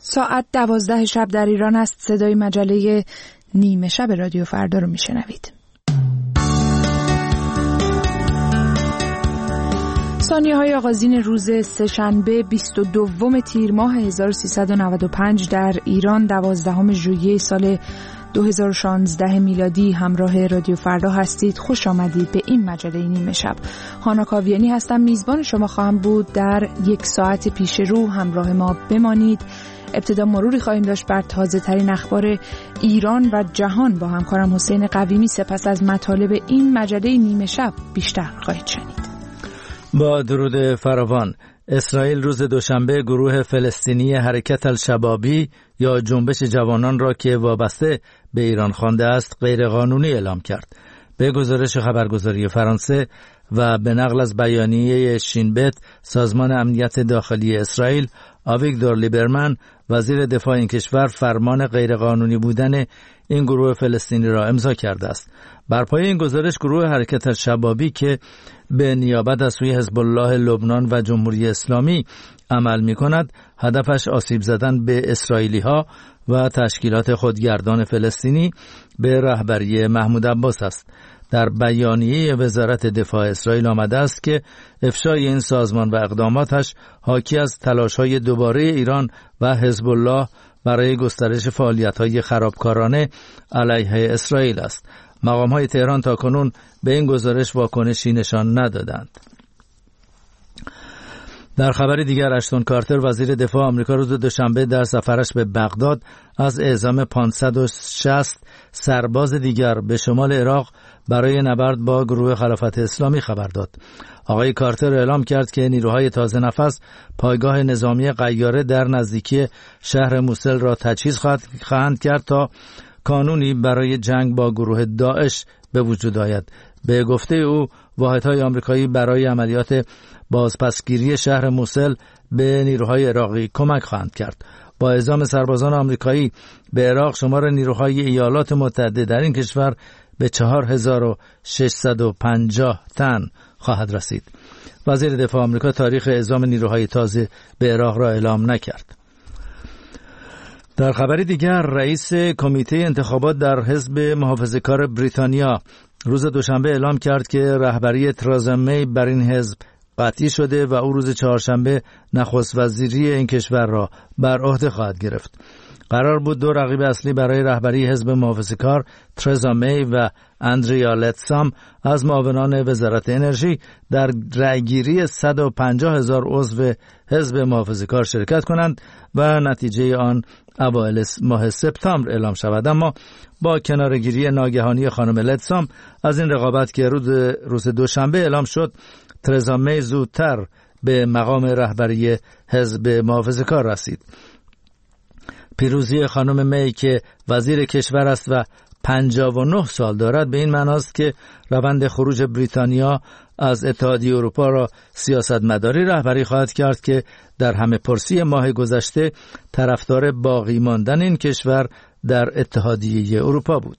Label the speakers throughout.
Speaker 1: ساعت 12 شب در ایران است. صدای مجله نیمه شب رادیو فردا رو میشنوید. ثانیه‌های آغازین روز سه‌شنبه 22 تیر ماه 1395 در ایران 12 ژوئیه سال 2016 میلادی همراه رادیو فردا هستید. خوش آمدید به این مجله نیمه شب. هانا کاویانی هستم، میزبان شما خواهم بود. در یک ساعت پیش رو همراه ما بمانید. ابتدا مروری خواهیم داشت بر تازه ترین اخبار ایران و جهان با همکارم حسین قویمی. سپس از مطالب این مجله نیمه شب بیشتر خواهید شنید.
Speaker 2: با درود فراوان، اسرائیل روز دوشنبه گروه فلسطینی حرکت الشبابی یا جنبش جوانان را که وابسته به ایران خوانده است غیرقانونی اعلام کرد. به گزارش خبرگزاری فرانسه و به نقل از بیانیه شینبت، سازمان امنیت داخلی اسرائیل، آویگدور لیبرمن وزیر دفاع این کشور فرمان غیرقانونی بودن این گروه فلسطینی را امضا کرده است. بر پایه این گزارش گروه حرکت الشبابی که به نیابت از سوی حزب الله لبنان و جمهوری اسلامی عمل می کند، هدفش آسیب زدن به اسرائیلی ها و تشکیلات خودگردان فلسطینی به رهبری محمود عباس است. در بیانیه وزارت دفاع اسرائیل آمده است که افشای این سازمان و اقداماتش حاکی از تلاش‌های دوباره ایران و حزب الله برای گسترش فعالیت‌های خرابکارانه علیه اسرائیل است. مقام‌های تهران تاکنون به این گزارش واکنشی نشان ندادند. در خبر دیگر، اشتون کارتر وزیر دفاع آمریکا روز دوشنبه در سفرش به بغداد از اعزام 560 سرباز دیگر به شمال عراق برای نبرد با گروه خلافت اسلامی خبر داد. آقای کارتر اعلام کرد که نیروهای تازه نفس پایگاه نظامی غیاره در نزدیکی شهر موسل را تجهیز خواهند کرد تا کانونی برای جنگ با گروه داعش به وجود آید. به گفته او، واحدهای آمریکایی برای عملیات بازپسگیری شهر موسل به نیروهای عراقی کمک خواهند کرد. با اعزام سربازان آمریکایی به عراق، شمار نیروهای ایالات متحده در این کشور به 4650 تن خواهد رسید. وزیر دفاع آمریکا تاریخ اعزام نیروهای تازه به عراق را اعلام نکرد. در خبر دیگر، رئیس کمیته انتخابات در حزب محافظه‌کار بریتانیا روز دوشنبه اعلام کرد که رهبری ترزا می بر این حزب قطعی شده و او روز چهارشنبه نخست وزیری این کشور را بر عهده خواهد گرفت. قرار بود دو رقیب اصلی برای رهبری حزب محافظه‌کار، ترزا می و اندریا لتسام، از معاونان وزارت انرژی در رأیگیری 150,000 عضو حزب محافظه‌کار شرکت کنند و نتیجه آن اوایل ماه سپتامبر اعلام شود. اما با کناره‌گیری ناگهانی خانم لتسام از این رقابت که روز دوشنبه اعلام شد، ترزا می زودتر به مقام رهبری حزب محافظه‌کار رسید. پیروزی خانم می که وزیر کشور است و 59 سال دارد به این معناست که روند خروج بریتانیا از اتحادیه اروپا را سیاستمداری رهبری خواهد کرد که در همه پرسی ماه گذشته طرفدار باقی ماندن این کشور در اتحادیه اروپا بود.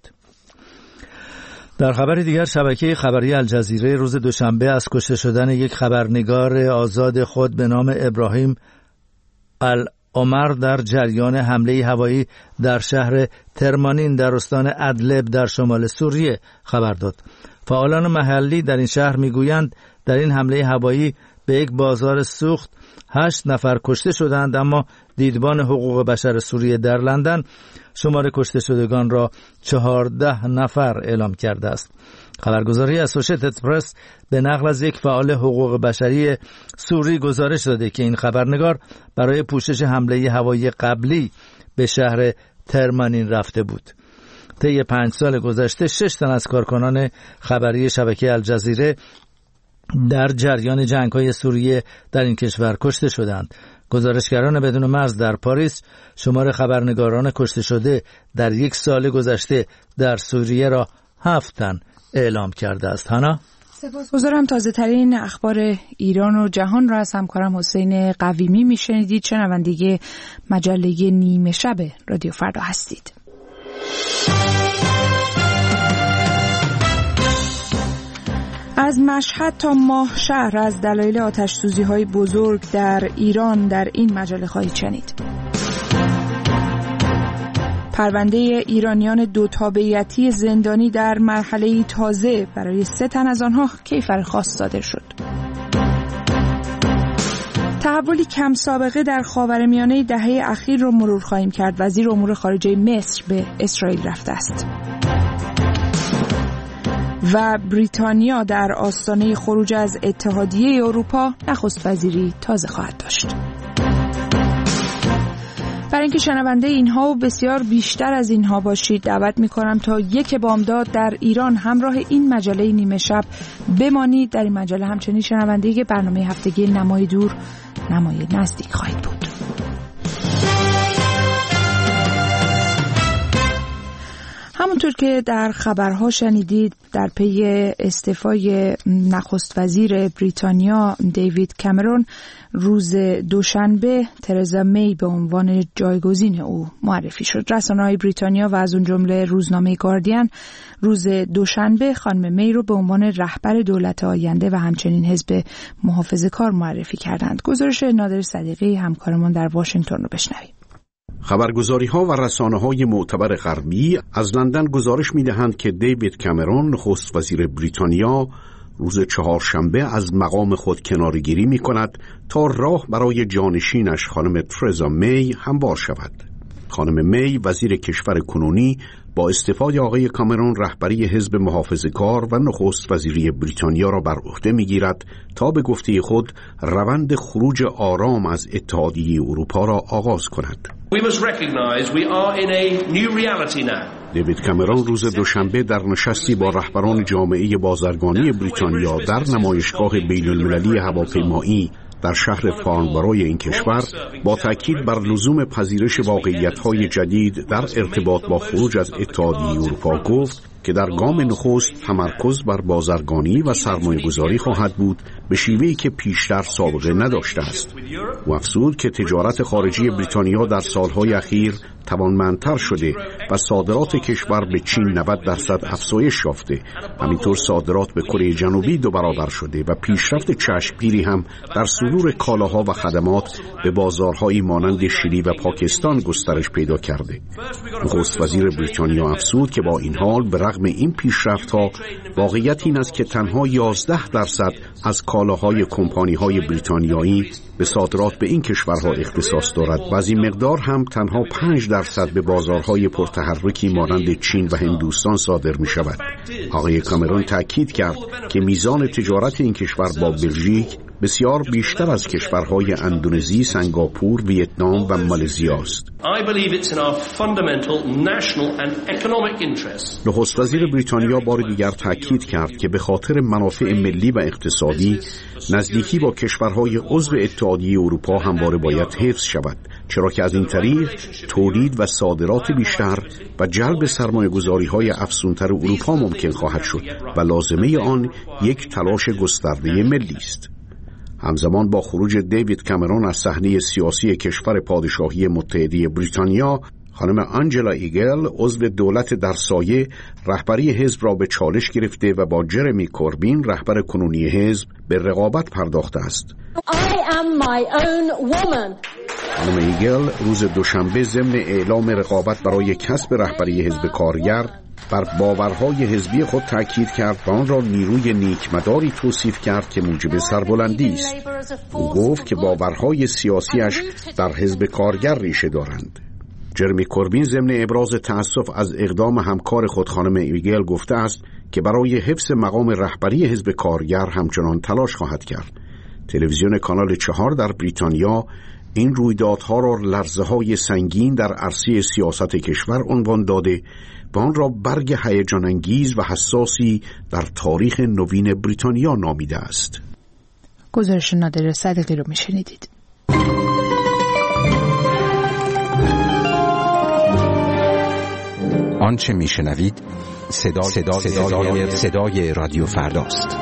Speaker 2: در خبر دیگر، شبکه خبری الجزیره روز دوشنبه از کشته شدن یک خبرنگار آزاد خود به نام ابراهیم عمر در جریان حمله هوایی در شهر ترمانین در استان ادلب در شمال سوریه خبر داد. فعالان محلی در این شهر میگویند در این حمله هوایی به یک بازار سوخت 8 نفر کشته شدند، اما دیدبان حقوق بشر سوریه در لندن شمار کشته شدگان را 14 نفر اعلام کرده است. خبرگزاری اسوشیتد پرس به نقل از یک فعال حقوق بشری سوری گزارش داده که این خبرنگار برای پوشش حمله هوایی قبلی به شهر ترمانین رفته بود. طی 5 سال گذشته 6 تن از کارکنان خبری شبکه الجزیره در جریان جنگ‌های سوریه در این کشور کشته شدند. گزارشگران بدون مرز در پاریس شمار خبرنگاران کشته شده در 1 سال گذشته در سوریه را 7 تن اعلام کرده است. هانا،
Speaker 1: سپاسگزارم. تازه ترین اخبار ایران و جهان را از همکارم حسین قویمی میشنیدید. شنونده مجله نیمه شب رادیو فردا هستید. از مشهد تا ماهشهر از دلایل آتش‌سوزی‌های بزرگ در ایران در این مجله خواهید شنید. پرونده ایرانیان 2 تابعیتی زندانی در مرحله تازه برای 3 تن از آنها کیفر خاص صادر شد. تحولی کم سابقه در خاورمیانه دهه اخیر را مرور خواهیم کرد. وزیر امور خارجه مصر به اسرائیل رفته است. و بریتانیا در آستانه خروج از اتحادیه اروپا نخست وزیری تازه خواهد داشت. برای اینکه شنونده اینها و بسیار بیشتر از اینها باشید دعوت می‌کنم تا 1 بامداد در ایران همراه این مجله نیمه شب بمانید. در این مجله همچنین شنونده برنامه هفتگی نمای دور نمای نزدیک خواهید بود. همونطور که در خبرها شنیدید در پی استعفای نخست وزیر بریتانیا دیوید کامرون روز دوشنبه ترزا می به عنوان جایگزین او معرفی شد. رسانه‌های بریتانیا و از اون جمله روزنامه گاردین روز دوشنبه خانم می رو به عنوان رهبر دولت آینده و همچنین حزب محافظه‌کار معرفی کردند. گزارش نادر صدیقی همکارمان در واشنگتن رو بشنویم.
Speaker 3: خبرگزاری‌ها و رسانه‌های معتبر غربی از لندن گزارش می‌دهند که دیوید کامرون نخست وزیر بریتانیا روز چهارشنبه از مقام خود کناره‌گیری می‌کند تا راه برای جانشینش خانم ترزا می هموار شود. خانم می وزیر کشور کنونی با استعفای آقای کامرون رهبری حزب محافظه‌کار و نخست وزیری بریتانیا را بر عهده می‌گیرد تا به گفته خود روند خروج آرام از اتحادیه اروپا را آغاز کند. دیوید کامرون روز دوشنبه در نشستی با رهبران جامعه بازرگانی بریتانیا در نمایشگاه بین‌المللی هواپیمایی در شهر فارنبروی این کشور با تاکید بر لزوم پذیرش واقعیت‌های جدید در ارتباط با خروج از اتحادیه اروپا گفت که در گام نخست تمرکز بر بازرگانی و سرمایه‌گذاری خواهد بود به شیوهی که پیشتر سابقه نداشته است. او افزود که تجارت خارجی بریتانیا در سالهای اخیر توانمندتر شده و صادرات کشور به چین 90% افزایش یافته. همینطور صادرات به کره جنوبی 2 برابر شده و پیشرفت چشمگیری هم در صدور کالاها و خدمات به بازارهایی مانند شیلی و پاکستان گسترش پیدا کرده. نخست وزیر بریتانیا افزود که با این حال به رغم این پیشرفت‌ها واقعیت این است که تنها 11% از کالاهای کمپانی‌های بریتانیایی به صادرات به این کشورها اختصاص دارد و از این مقدار هم تنها 5% به بازارهای پرتحرکی مانند چین و هندوستان صادر می شود. آقای کامرون تأکید کرد که میزان تجارت این کشور با بلژیک بسیار بیشتر از کشورهای اندونزی، سنگاپور، ویتنام و مالزی است. نخست وزیر بریتانیا بار دیگر تأکید کرد که به خاطر منافع ملی و اقتصادی نزدیکی با کشورهای عضو اتحادیه اروپا همواره باید حفظ شود، چرا که از این طریق تولید و صادرات بیشتر و جلب سرمایه‌گذاری‌های افزونتر اروپا ممکن خواهد شد و لازمه آن یک تلاش گسترده ملی است. همزمان با خروج دیوید کامرون از صحنه سیاسی کشور پادشاهی متحده بریتانیا، خانم آنجلا ایگل عضو دولت در سایه رهبری حزب را به چالش گرفته و با جرمی کوربین رهبر کنونی حزب به رقابت پرداخته است. خانم ایگل روز دوشنبه ضمن اعلام رقابت برای کسب رهبری حزب کارگر بر باورهای حزبی خود تاکید کرد و آن را نیروی نیکمداری توصیف کرد که موجب سربلندی است. او گفت که باورهای سیاسیش در حزب کارگر ریشه دارند. جرمی کوربین ضمن ابراز تأسف از اقدام همکار خود خانم ایگل گفته است که برای حفظ مقام رهبری حزب کارگر همچنان تلاش خواهد کرد. تلویزیون کانال 4 در بریتانیا این رویدادها را لرزه‌های سنگین در عرصه سیاست کشور عنوان داده و آن را برگ هیجان انگیز و حساسی در تاریخ نوین بریتانیا نامیده است.
Speaker 1: گزارش نادر صدیقی رو میشنیدید.
Speaker 4: آنچه میشنوید صدای رادیو فرداست.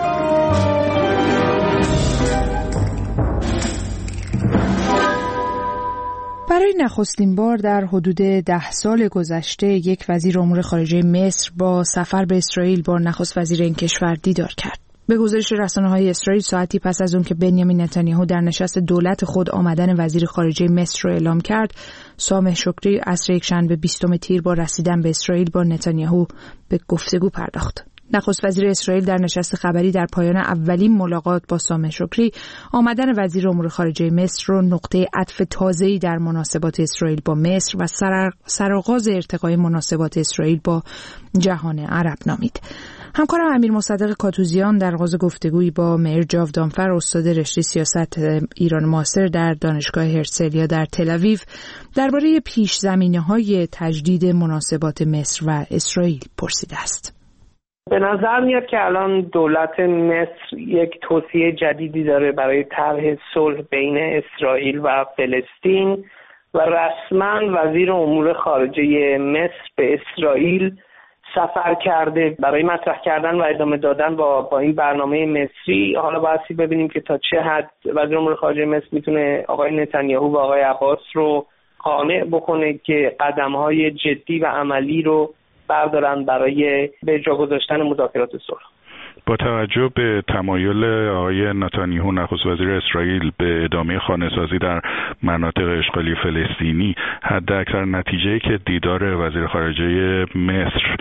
Speaker 1: برای نخستین بار در حدود 10 سال گذشته یک وزیر امور خارجه مصر با سفر به اسرائیل با نخست وزیر این کشور دیدار کرد. به گزارش رسانه‌های اسرائیل ساعتی پس از اون که بنیامین نتانیاهو در نشست دولت خود آمدن وزیر خارجه مصر رو اعلام کرد، سامح شکری عصر یکشنبه 20 تیر با رسیدن به اسرائیل با نتانیاهو به گفتگو پرداخت. نخست وزیر اسرائیل در نشست خبری در پایان اولین ملاقات با سامح شکری آمدن وزیر امور خارجه مصر رو نقطه عطف تازه‌ای در مناسبات اسرائیل با مصر و سرآغاز ارتقای مناسبات اسرائیل با جهان عرب نامید. همکارم امیر مصدق کاتوزیان در آغاز گفتگویی با مئر جاودانفر استاد رشته سیاست ایران معاصر در دانشگاه هرتزلیا در تل آویو درباره پیش‌زمینه‌های تجدید مناسبات مصر و اسرائیل پرسیده است.
Speaker 5: به نظر میاد که الان دولت مصر یک توصیه جدیدی داره برای طرح صلح بین اسرائیل و فلسطین و رسما وزیر امور خارجه مصر به اسرائیل سفر کرده برای مطرح کردن و ادامه دادن با این برنامه مصری. حالا باید ببینیم که تا چه حد وزیر امور خارجه مصر میتونه آقای نتانیاهو و آقای عباس رو قانع بکنه که قدم‌های جدی و عملی رو بردارن برای به جا گذاشتن مذاکرات صلح.
Speaker 6: با توجه به تمایل آقای نتانیاهو نخست وزیر اسرائیل به ادامه خانه‌سازی در مناطق اشغالی فلسطینی، حداکثر نتیجه‌ای که دیدار وزیر خارجه مصر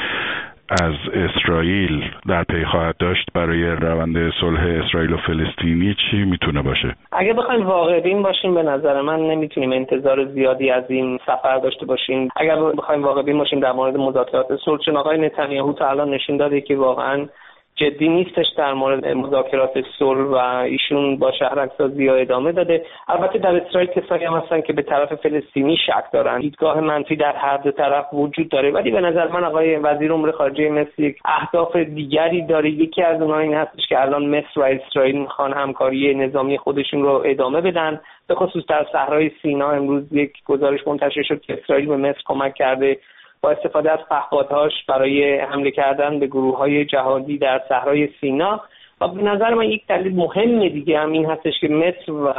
Speaker 6: از اسرائیل در پی خواهد داشت برای روند صلح اسرائیل و فلسطینی چی میتونه باشه؟
Speaker 5: اگه بخوایم واقع بین باشیم به نظر من نمیتونیم انتظار زیادی از این سفر داشته باشیم. اگر بخوایم واقع بین باشیم در مورد مذاکرات صلح، چون آقای نتانیاهو تا الان نشون داده که واقعا جدی نیستش در مورد مذاکرات صلح و ایشون با شهرک‌سازی ادامه داده. البته در اسرائیل کسایی هم هستن که به طرف فلسطینی شک دارن، دیدگاه منفی در هر دو طرف وجود داره، ولی به نظر من آقای وزیر امور خارجه مصر یک اهداف دیگری داره. یکی از اونها این هستش که الان مصر و اسرائیل میخوان همکاری نظامی خودشون رو ادامه بدن. به خصوص در صحرای سینا امروز یک گزارش منتشر شد که اسرائیل به مصر کمک کرده با استفاده از پهپادهاش برای حمله کردن به گروه‌های جهادی در صحرای سینا. و به نظر من یک دلیل مهم دیگه هم این هستش که مصر و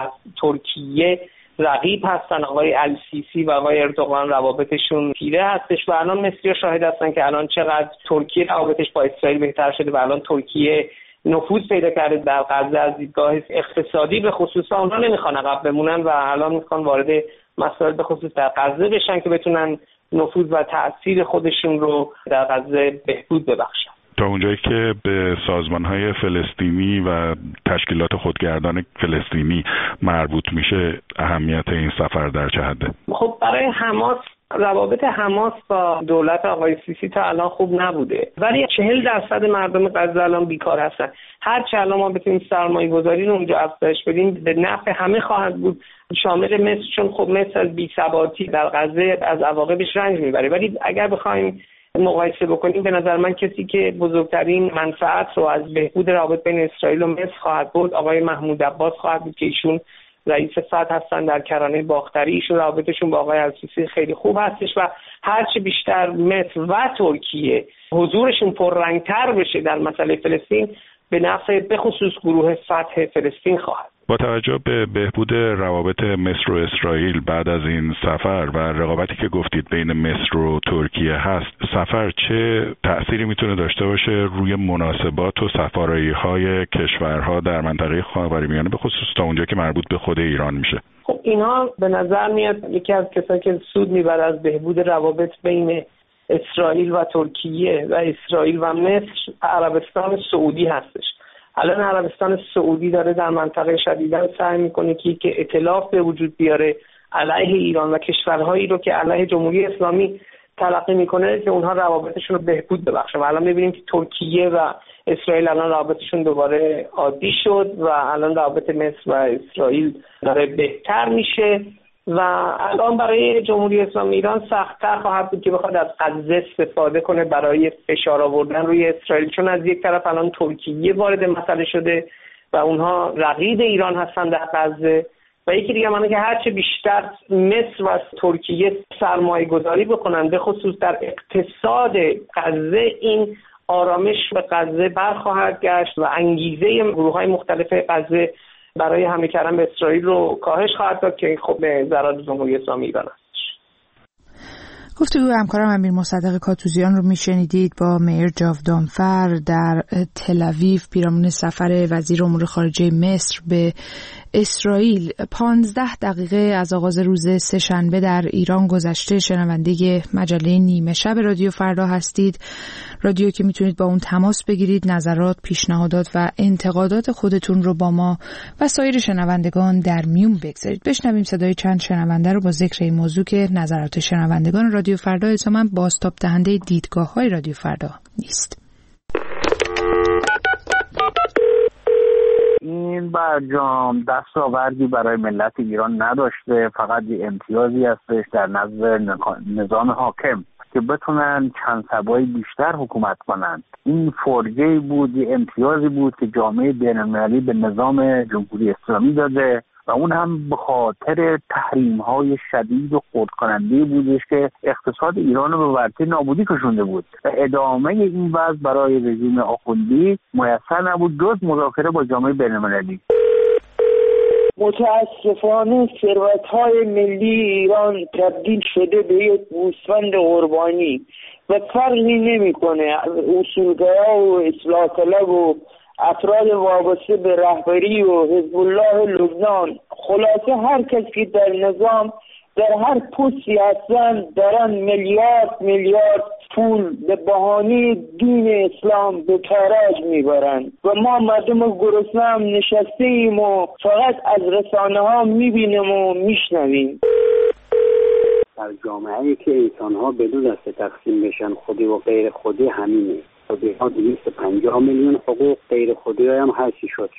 Speaker 5: ترکیه رقیب هستن. آقای السیسی و آقای اردوغان روابطشون تیره هستش و الان مصری‌ها شاهد هستن که الان چقدر ترکیه روابطش با اسرائیل بهتر شده و الان ترکیه نفوذ پیدا کرده در غزه از دیدگاه اقتصادی به خصوص. اونها نمیخوان عقب بمونن و الان میخوان وارد مسائل به خصوص در غزه بشن که بتونن نفوذ و تأثیر خودشون رو در غزه بهبود ببخشن.
Speaker 6: تا اونجایی که به سازمان‌های فلسطینی و تشکیلات خودگردان فلسطینی مربوط میشه، اهمیت این سفر در چه حده؟
Speaker 5: خب برای حماس، روابط حماس با دولت آقای سیسی تا الان خوب نبوده، ولی 40% مردم غزه الان بیکار هستن. هر چه الان ما بتونیم سرمایه‌گذاری رو اونجا افزایش بدیم به نفع همه خواهد بود، شامل مصر، چون خب مصر از بی‌ثباتی در غزه از عواقبش رنج میبره. ولی اگر بخوایم مقایسه بکنیم به نظر من کسی که بزرگترین منفعت رو از بهبود روابط بین اسرائیل و مصر خواهد بود آقای محمود عباس خواهد بود که ایشون رئیس فتح هستن در کرانه باختری. ایشون روابطشون با آقای السیسی خیلی خوب هستش و هرچه بیشتر مصر و ترکیه حضورشون پررنگتر بشه در مسئله فلسطین به نفع به خصوص گروه فتح فلسطین خواهد.
Speaker 6: با توجه به بهبود روابط مصر و اسرائیل بعد از این سفر و رقابتی که گفتید بین مصر و ترکیه هست، سفر چه تأثیری میتونه داشته باشه روی مناسبات و سفاره‌های کشورها در منطقه خاورمیانه به خصوص تا اونجا که مربوط به خود ایران میشه؟
Speaker 5: خب اینها به نظر میاد یکی از کسایی که سود میبره از بهبود روابط بین اسرائیل و ترکیه و اسرائیل و مصر عربستان سعودی هستش. الان عربستان سعودی داره در منطقه شدیداً سعی میکنه که ائتلاف به وجود بیاره علیه ایران و کشورهایی رو که علیه جمهوری اسلامی تلقی میکنه که اونها روابطشون رو بهبود ببخشن. و الان میبینیم که ترکیه و اسرائیل الان روابطشون دوباره عادی شد و الان روابط مصر و اسرائیل داره بهتر میشه و الان برای جمهوری اسلامی ایران سخت‌تر خواهد بود که بخواد از غزه استفاده کنه برای فشار آوردن روی اسرائیل، چون از یک طرف الان ترکیه وارد مسئله شده و اونها رقیب ایران هستن در غزه و یکی دیگه معنی که هرچه بیشتر مصر و ترکیه سرمایه گذاری بکنن به خصوص در اقتصاد غزه، این آرامش به غزه برخواهد گشت و انگیزه گروه‌های مختلف غزه برای حمله کردن به اسرائیل رو کاهش خواهد داد که خب به ضرر جمهوری اسلامی ایران است.
Speaker 1: گفتگوی همکارم امیر مصدق کاتوزیان رو میشنیدید با میر جاودانفر در تل آویو پیرامون سفر وزیر امور خارجه مصر به اسرائیل. 15 دقیقه از آغاز روز سه‌شنبه در ایران گذشته. شنونده مجله نیمه شب رادیو فردا هستید، رادیو که میتونید با اون تماس بگیرید، نظرات، پیشنهادات و انتقادات خودتون رو با ما و سایر شنوندگان در میون بگذارید. بشنویم صدای چند شنونده رو با ذکر این موضوع که نظرات شنوندگان رادیو فردا الزاماً بازتاب دهنده دیدگاه‌های رادیو فردا نیست.
Speaker 7: این برجام دستاوردی برای ملت ایران نداشته، فقط یه امتیازی هستش در نظر نظام حاکم که بتونن چند سبایی بیشتر حکومت کنن. این فرجه‌ای بود، یه امتیازی بود که جامعه بین‌المللی به نظام جمهوری اسلامی داده و اون هم به خاطر تحریم‌های شدید و خردکننده بودش که اقتصاد ایران رو به ورطه نابودی کشونده بود و ادامه این وضع برای رژیم آخوندی میسر نبود جز مذاکره با جامعه بین‌المللی.
Speaker 8: متاسفانه ثروت‌های ملی ایران تبدیل شده به یک گوسفند قربانی و فرقی نمی‌کنه اصولگرا و اصلاح طلب و افراد وابسته به رهبری و حزب الله لبنان، خلاصه هر کسی که در نظام در هر پستی هستن دارن میلیارد پول به بهانه دین اسلام به تاراج میبرن و ما مردم گرسنه هم نشسته ایم و فقط از رسانه ها میبینیم و میشنویم.
Speaker 9: در جامعه‌ای که انسان‌ها بدون دسته تقسیم بشن، خودی و غیر خودی همینه. خودی ها 250 میلیون حقوق، غیر خودی هم هر چی شد.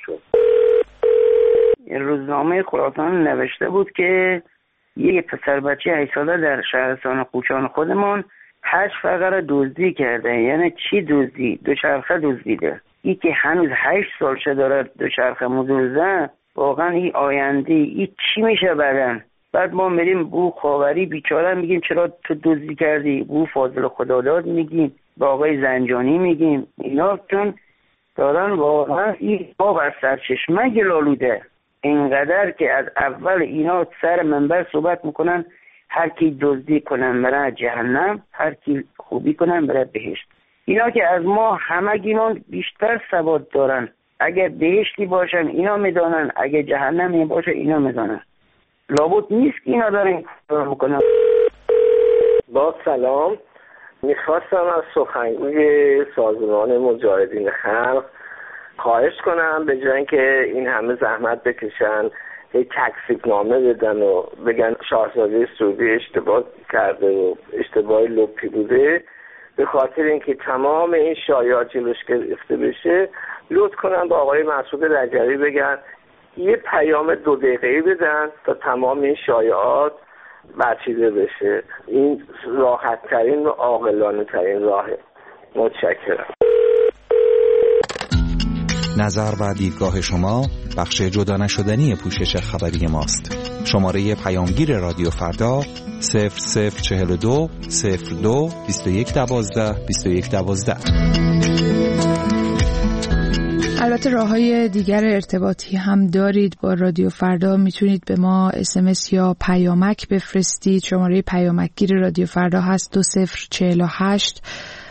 Speaker 8: روزنامه خراسان نوشته بود که یک پسر بچه 8 ساله در شهرستان قوچان خودمان 8 فقره دزدی کرده. یعنی چی دزدی؟ دوچرخه دزدیده. این که هنوز 8 سالشه داره دوچرخه مدوزه، واقعا این آینده این چی میشه بعد ما میریم بو خاوری بیچاره میگیم چرا تو دزدی کردی، بو فاضل خداداد میگیم، با آقای زنجانی میگیم. اینا چون دارن واقعا این آب از سرچشمه گلالوده، اینقدر که از اول اینا سر منبر صحبت میکنن هر کی دزدی کنن بره جهنم، هر کی خوبی کنن بره بهشت. اینا که از ما همگیمون بیشتر سواد دارن. اگر بهشتی باشن اینا میدانن، اگر جهنمی باشه اینا میدانن. لابد نیست که اینا دارن کار میکنن.
Speaker 5: با سلام، میخواستم از سخنگوی سازمان مجاهدین خلق خواهش کنم به جای اینکه این همه زحمت بکشن یک تکذیبنامه بدن و بگن شاهزاده سعودی اشتباه کرده و اشتباه لپی بوده، به خاطر اینکه تمام این شایعات جلوش گرفته بشه، لطف کنن با آقای مسعود رجبی بگن یه پیام 2 دقیقه‌ای بدن تا تمام این شایعات برچیده بشه. این راحت ترین و عاقلانه ترین راهه. متشکرم.
Speaker 4: نظر و دیدگاه شما بخش جدا نشدنی پوشش خبری ماست. شماره پیامگیر رادیو فردا 0042 02 21 12 21 12.
Speaker 1: البته راه‌های دیگر ارتباطی هم دارید با رادیو فردا. میتونید به ما SMS یا پیامک بفرستید. شماره پیامکگیر رادیو فردا هست 2048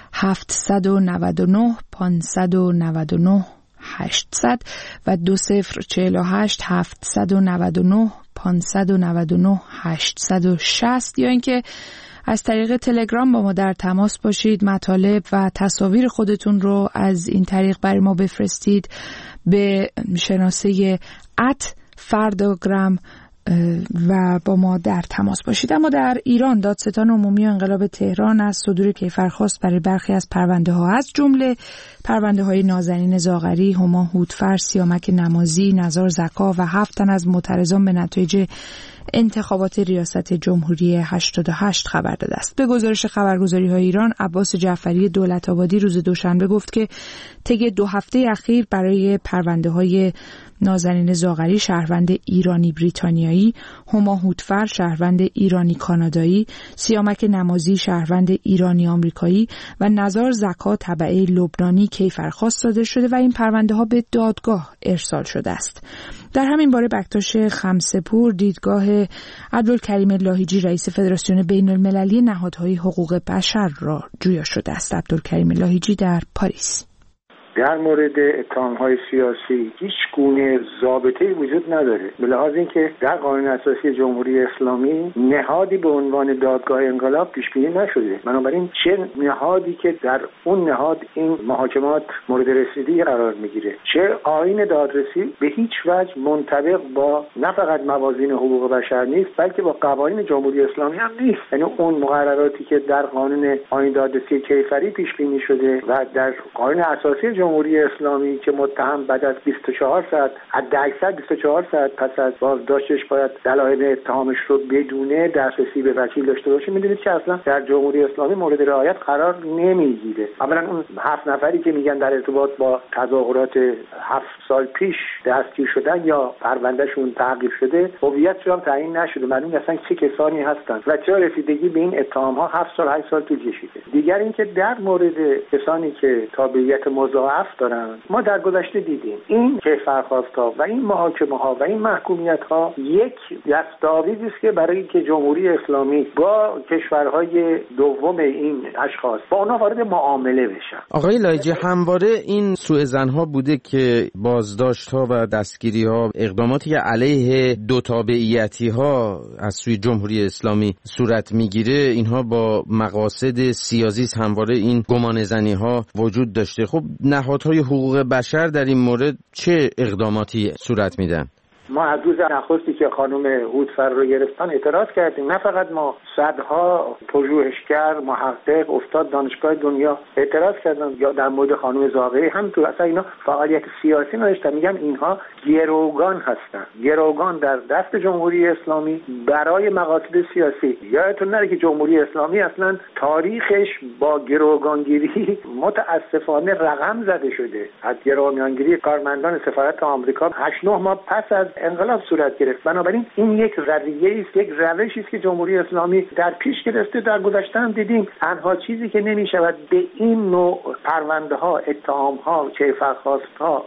Speaker 1: 799 599 800 و 2048 799 599 860 یا اینکه از طریق تلگرام با ما در تماس باشید. مطالب و تصاویر خودتون رو از این طریق برای ما بفرستید به شناسه @فرداگرام و با ما در تماس باشید. اما در ایران دادستان عمومی انقلاب تهران از صدور کیفرخواست برای برخی از پرونده ها از جمله پرونده های نازنین زاغری، هما هودفر، سیامک نمازی، نزار زکا و 7 تن از معترضان به نتایج انتخابات ریاست جمهوری 88 خبر داده است. به گزارش خبرگزاری‌های ایران، عباس جعفری دولت‌آبادی روز دوشنبه گفت که طی 2 هفته اخیر برای پرونده‌های نازنین زاغری شهروند ایرانی بریتانیایی، هما هودفر شهروند ایرانی کانادایی، سیامک نمازی شهروند ایرانی آمریکایی و نزار زکا تبعه لبنانی کیفرخواست صادر شده و این پرونده‌ها به دادگاه ارسال شده است. در همین باره بکتاش خمسه‌پور دیدگاه عبدالکریم لاهیجی رئیس فدراسیون بین‌المللی نهادهای حقوق بشر را جویا شده است. عبدالکریم لاهیجی در پاریس:
Speaker 10: در مورد اتهام‌های سیاسی هیچ گونه ضابطه‌ای وجود نداره، به لحاظ اینکه در قانون اساسی جمهوری اسلامی نهادی به عنوان دادگاه انقلاب پیش بینی نشده. بنابراین چه نهادی که در اون نهاد این محاکمات مورد رسیدگی قرار میگیره، چه آیین دادرسی به هیچ وجه منطبق با نه فقط موازین حقوق بشر نیست، بلکه با قوانین جمهوری اسلامی هم نیست. یعنی اون مقرراتی که در قانون آیین دادرسی کیفری پیش بینی شده و در قانون اساسی جمهوری اسلامی که متهم بعد از 24 ساعت حداکثر 24 ساعت پس از بازداشتش باید دلایل اتهامش رو بدونه دسترسی به وکیل داشته باشه، میدونید که اصلا در جمهوری اسلامی مورد رعایت قرار نمیگیره. اولا اون 7 نفری که میگن در ارتباط با تظاهرات 7 سال پیش دستگیر شدن یا پروندهشون تعقیب شده، هویتشون هم تعیین نشده، معلوم اصلا چه کسانی هستن و چرا رسیدگی به این اتهام ها 7 سال 8 سال طول کشیده. دیگر اینکه در مورد کسانی که تابعیت مضاعف دارن، ما در گذشته دیدیم این کیفرخواست‌ها و این محاکمه‌ها و این محکومیت‌ها یک دستاویزی است که برای اینکه جمهوری اسلامی با کشورهای دوم این اشخاص با اونا وارد معامله بشن.
Speaker 11: آقای لاهیجی، همواره این سوءظن‌ها بوده که بازداشت‌ها و دستگیری‌ها، اقداماتی که علیه دو تابعیتی‌ها از سوی جمهوری اسلامی صورت می‌گیره، اینها با مقاصد سیاسی همواره این گمانه‌زنی‌ها وجود داشته. خب نهادهای حقوق بشر در این مورد چه اقداماتی صورت میدن؟
Speaker 10: ما از روز نخستی که خانم هودفر رو گرفتن اعتراض کردیم. نه فقط ما، صدها پژوهشگر، محقق، استاد دانشگاه دنیا اعتراض کردن. یا در مورد خانم زاغری همینطور. اصلا اینا فعالیت سیاسی نداشتن، میگن اینها گروگان هستن، گروگان در دست جمهوری اسلامی برای مقاصد سیاسی. یادتون نره که جمهوری اسلامی اصلا تاریخش با گروگانگیری متاسفانه رقم زده شده. از گروگانگیری کارمندان سفارت آمریکا 8-9 ماه پس از انقلاب صورت گرفت. بنابراین این یک رویه است، یک روشی است که جمهوری اسلامی در پیش گرفته. در گذشته هم دیدیم تنها چیزی که نمی‌شود به این نوع پرونده‌ها، اتهام‌ها، کیفرخواست‌ها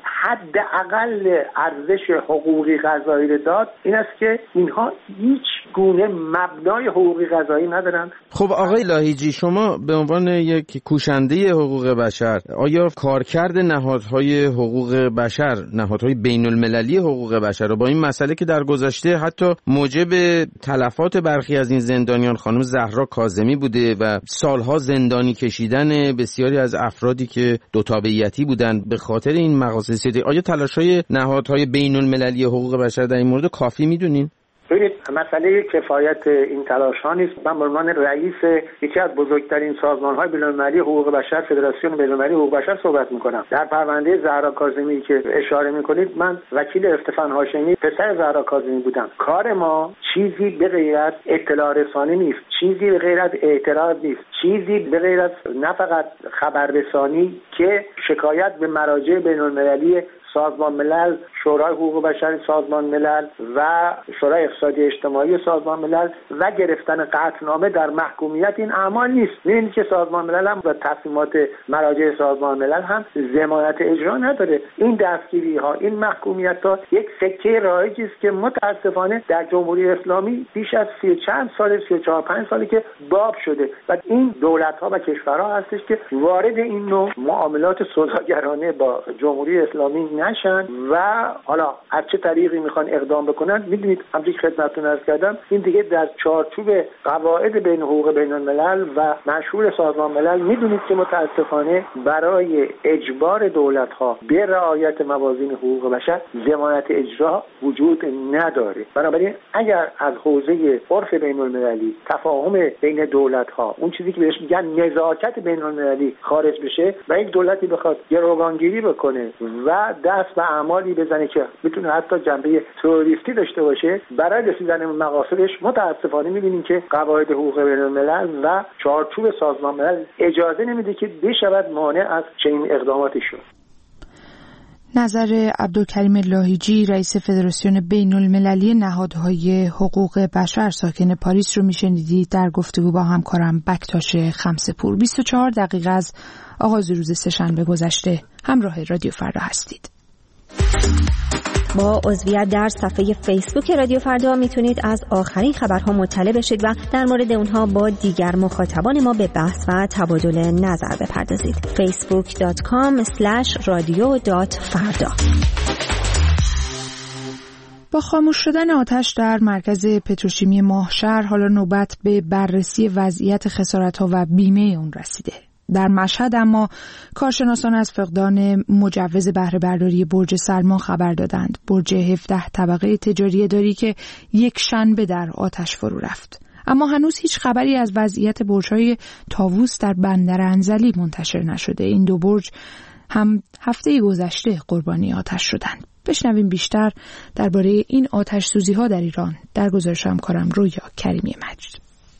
Speaker 10: حداقل ارزش حقوقی قضایی داد این است که اینها هیچ گونه مبنای حقوقی قضایی ندارند.
Speaker 11: خب آقای لاهیجی، شما به عنوان یک کوشنده حقوق بشر، آیا کارکرد نهادهای حقوق بشر، نهادهای بین‌المللی حقوق بشر با این مسئله که در گذشته حتی موجب تلفات برخی از این زندانیان خانم زهرا کاظمی بوده و سالها زندانی کشیدن بسیاری از افرادی که دو تابعیتی بودند به خاطر این مقاصد سیاسی، آیا تلاش‌های نهادهای بین‌المللی حقوق بشر در این مورد کافی می‌دونین؟
Speaker 10: ببینید، مسئله کفایت این تلاش‌ها نیست. من به عنوان رئیس یکی از بزرگترین سازمان‌های بین‌المللی حقوق بشر، فدراسیون بین‌المللی حقوق بشر صحبت می‌کنم. در پرونده زهرا کاظمی که اشاره می‌کنید، من وکیل استفان هاشمی پسر زهرا کاظمی بودم. کار ما چیزی به غیر از اطلاع رسانی نیست، چیزی به غیر از اعتراض نیست، چیزی به غیر از نه فقط خبررسانی که شکایت به مراجع بین‌المللی سازمان ملل، شورای حقوق بشر سازمان ملل و شورای اقتصادی اجتماعی سازمان ملل و گرفتن قطعنامه در محکومیت این اعمال نیست. می‌بینید که سازمان ملل هم و تصمیمات مراجع سازمان ملل هم ضمانت اجرا نداره. این دستگیری‌ها، این محکومیت‌ها یک سکه رایجی است که متأسفانه در جمهوری اسلامی بیش از 34-5 سالی که باب شده و این دولت‌ها و کشورها هستش که وارد این نوع معاملات سوداگرانه با جمهوری اسلامی نشن و حالا از چه طریقی میخوان اقدام بکنن. میدونید همونطور که خدمتتون عرض کردم، این دیگه در چارچوب قواعد بین حقوق بین الملل و مشهور سازمان ملل میدونید که متاسفانه برای اجبار دولت‌ها به رعایت موازین حقوق بشر ضمانت اجرا وجود نداره. بنابراین اگر از حوزه عرف بین المللی، تفاهم بین دولت‌ها، اون چیزی که بهش میگن نزاکت بین المللی خارج بشه و یک دولتی بخواد گروگانگیری بکنه و دست به اعمالی بزنه که میتونه حتی جنبه تروریستی داشته باشه، برای رسیدن به مقاصدش متاسفانه میبینیم که قواعد حقوق بین‌الملل و چارچوب سازمان ملل اجازه نمیده که بشود مانع از چنین اقداماتی شد.
Speaker 1: نظر عبدالکریم لاهیجی رئیس فدراسیون بین‌المللی نهادهای حقوق بشر ساکن پاریس رو میشنیدید در گفتگو با همکارم بکتاش خمسه‌پور. 24 دقیقه از آغاز روز سه‌شنبه گذشته. همراه رادیو فردا هستید.
Speaker 12: با عضویت در صفحه فیسبوک رادیو فردا میتونید از آخرین خبرها مطلع بشید و در مورد اونها با دیگر مخاطبان ما به بحث و تبادل نظر بپردازید. facebook.com/radio.farda.
Speaker 1: با خاموش شدن آتش در مرکز پتروشیمی ماهشهر حالا نوبت به بررسی وضعیت خسارت‌ها و بیمه اون رسیده. در مشهد اما کارشناسان از فقدان مجوز بهره برداری برج سلمان خبر دادند. برج 17 طبقه تجاری داری که یک شنبه در آتش فرو رفت. اما هنوز هیچ خبری از وضعیت برج‌های طاووس در بندر انزلی منتشر نشده. این دو برج هم هفته گذشته قربانی آتش شدند. بشنویم بیشتر درباره این آتش سوزی ها در ایران در گزارش همکارم رویا کریمی مجد.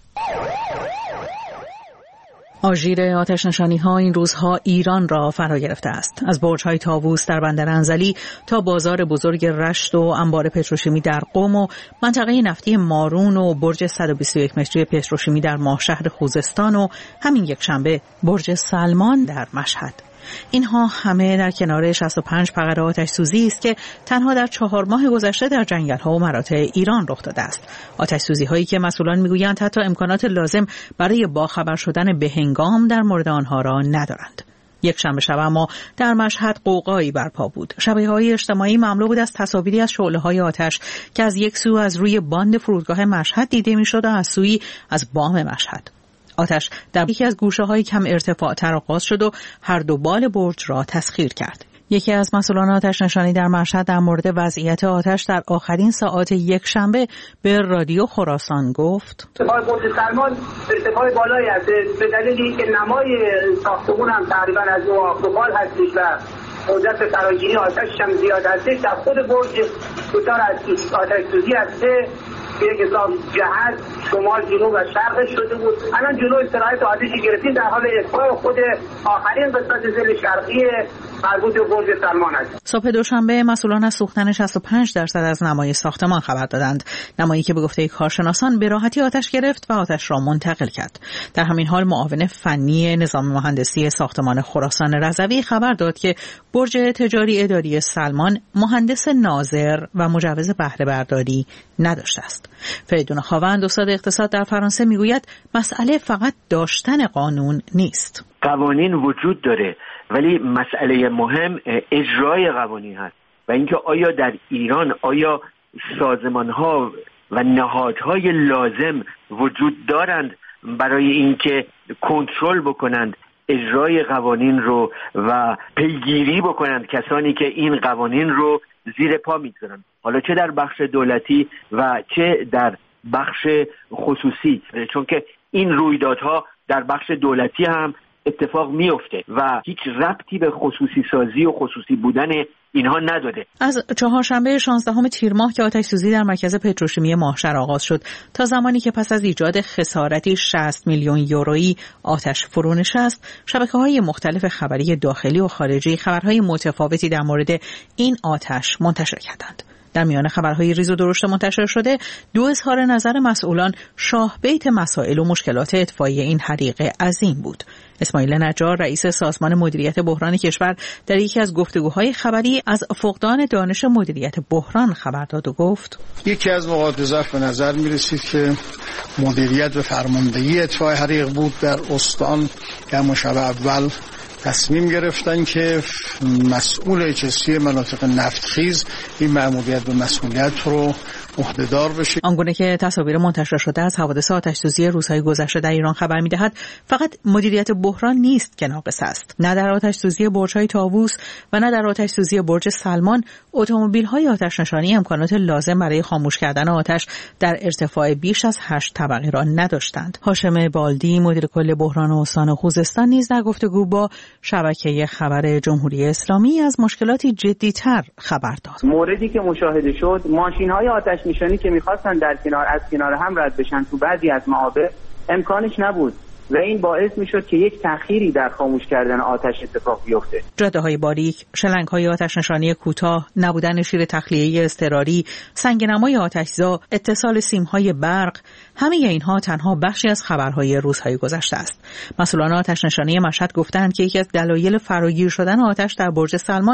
Speaker 13: آژیر آتش نشانی ها این روزها ایران را فرا گرفته است. از برج های طاووس در بندر انزلی تا بازار بزرگ رشت و انبار پتروشیمی در قم و منطقه نفتی مارون و برج 121 متری پتروشیمی در ماهشهر خوزستان و همین یک شنبه برج سلمان در مشهد. اینها همه در کنار 65 فقره آتش سوزی است که تنها در 4 ماه گذشته در جنگل‌ها و مراتع ایران رخ داده است. آتش سوزی هایی که مسئولان میگویند حتی امکانات لازم برای باخبر شدن به هنگام در مورد آنها را ندارند. یک شنبه شب اما در مشهد غوغایی برپا بود. شبکه‌های اجتماعی مملو بود از تصاویری از شعله‌های آتش که از یک سو از روی باند فرودگاه مشهد دیده می‌شد و از سویی از بام مشهد. آتش در یکی از گوشه‌های کم ارتفاع‌تر آغاز شد و هر دو بال برج را تسخیر کرد. یکی از مسئولان آتش نشانی در مشهد در مورد وضعیت آتش در آخرین ساعات یک شنبه به رادیو خراسان گفت:
Speaker 14: ارتفاع برج سلمان ارتفاع بالایی است به دلیل اینکه نمای ساختمان هم تقریبا از او آفتابال هستش و قدرت فراگیری آتشش هم زیاد هستش. در خود برج دچار از آتش سوزی هسته به یک حساب جهت شمال، جنوب و شرق شده بود. الان جلو استراحت آتشی گرفتیم، در حال اطفاء خود آخرین قسمت ضلع شرقی مربوط به برج سلمان است.
Speaker 13: صبح دوشنبه مسئولان از سوختن 65% از نمای ساختمان خبر دادند. نمایی که به گفته کارشناسان به راحتی آتش گرفت و آتش را منتقل کرد. در همین حال معاون فنی نظام مهندسی ساختمان خراسان رضوی خبر داد که برج تجاری اداری سلمان مهندس ناظر و مجوز بهره برداری نداشته است. فریدون خاوند استاد اقتصاد در فرانسه میگوید مسئله فقط داشتن قانون نیست.
Speaker 15: قوانین وجود داره ولی مسئله مهم اجرای قوانین هست و اینکه آیا در ایران آیا سازمان‌ها و نهادهای لازم وجود دارند برای اینکه کنترل بکنند اجرای قوانین رو و پیگیری بکنند کسانی که این قوانین رو زیر پا می‌گذارند، حالا چه در بخش دولتی و چه در بخش خصوصی، چون که این رویدادها در بخش دولتی هم اتفاق میفته و هیچ ربطی به خصوصی سازی و خصوصی بودن اینها نداده.
Speaker 13: از چهارشنبه 16 تیر ماه که آتش سوزی در مرکز پتروشیمی ماهشهر آغاز شد تا زمانی که پس از ایجاد خسارتی 60 میلیون یورویی آتش فرو نشست، شبکه‌های مختلف خبری داخلی و خارجی خبرهای متفاوتی در مورد این آتش منتشر کردند. در میان خبرهای ریز و درشت منتشر شده، دو اظهار نظر مسئولان شاه بیت مسائل و مشکلات اطفایی این حریق عظیم بود. اسماعیل نجار رئیس سازمان مدیریت بحران کشور در یکی از گفتگوهای خبری از فقدان دانش مدیریت بحران خبر داد و گفت:
Speaker 16: یکی از نقاط ضعف به نظر می رسید که مدیریت و فرماندهی اطفای حریق بود در استان که همون شب اول تصمیم گرفتن که مسئول اچسی مناطق نفتخیز این مأموریت و مسئولیت رو عهده‌دار بشه.
Speaker 13: آنگونه که تصاویر منتشر شده از حوادث آتش سوزی روزهای گذشته در ایران خبر می‌دهد، فقط مدیریت بحران نیست که ناقص است. نه در آتش سوزی برج‌های طاووس و نه در آتش سوزی برج سلمان اتومبیل‌های آتش نشانی امکانات لازم برای خاموش کردن آتش در ارتفاع بیش از 8 طبقه را نداشتند. هاشم بالدی مدیر کل بحران استان خوزستان نیز در گفتگو با شبکه خبر جمهوری اسلامی از مشکلاتی جدی‌تر خبر داد.
Speaker 17: موردی که مشاهده شد، ماشین‌های آتش نشانی که می‌خواستن از کنار هم رد بشن تو بعضی از معابر امکانش نبود و این باعث میشد که یک تأخیری در خاموش کردن آتش اتفاق بیفته.
Speaker 13: جاده‌های باریک، شلنگ‌های آتش نشانی کوتاه، نبودن شیر تخلیه‌ای اضطراری، سنگنمای آتشزا، اتصال سیم‌های برق، همه اینها تنها بخشی از خبرهای روزهای گذشته است. مسئولان آتش نشانی مشهد گفتند که یکی از دلایل فراگیر شدن آتش در برج سلمان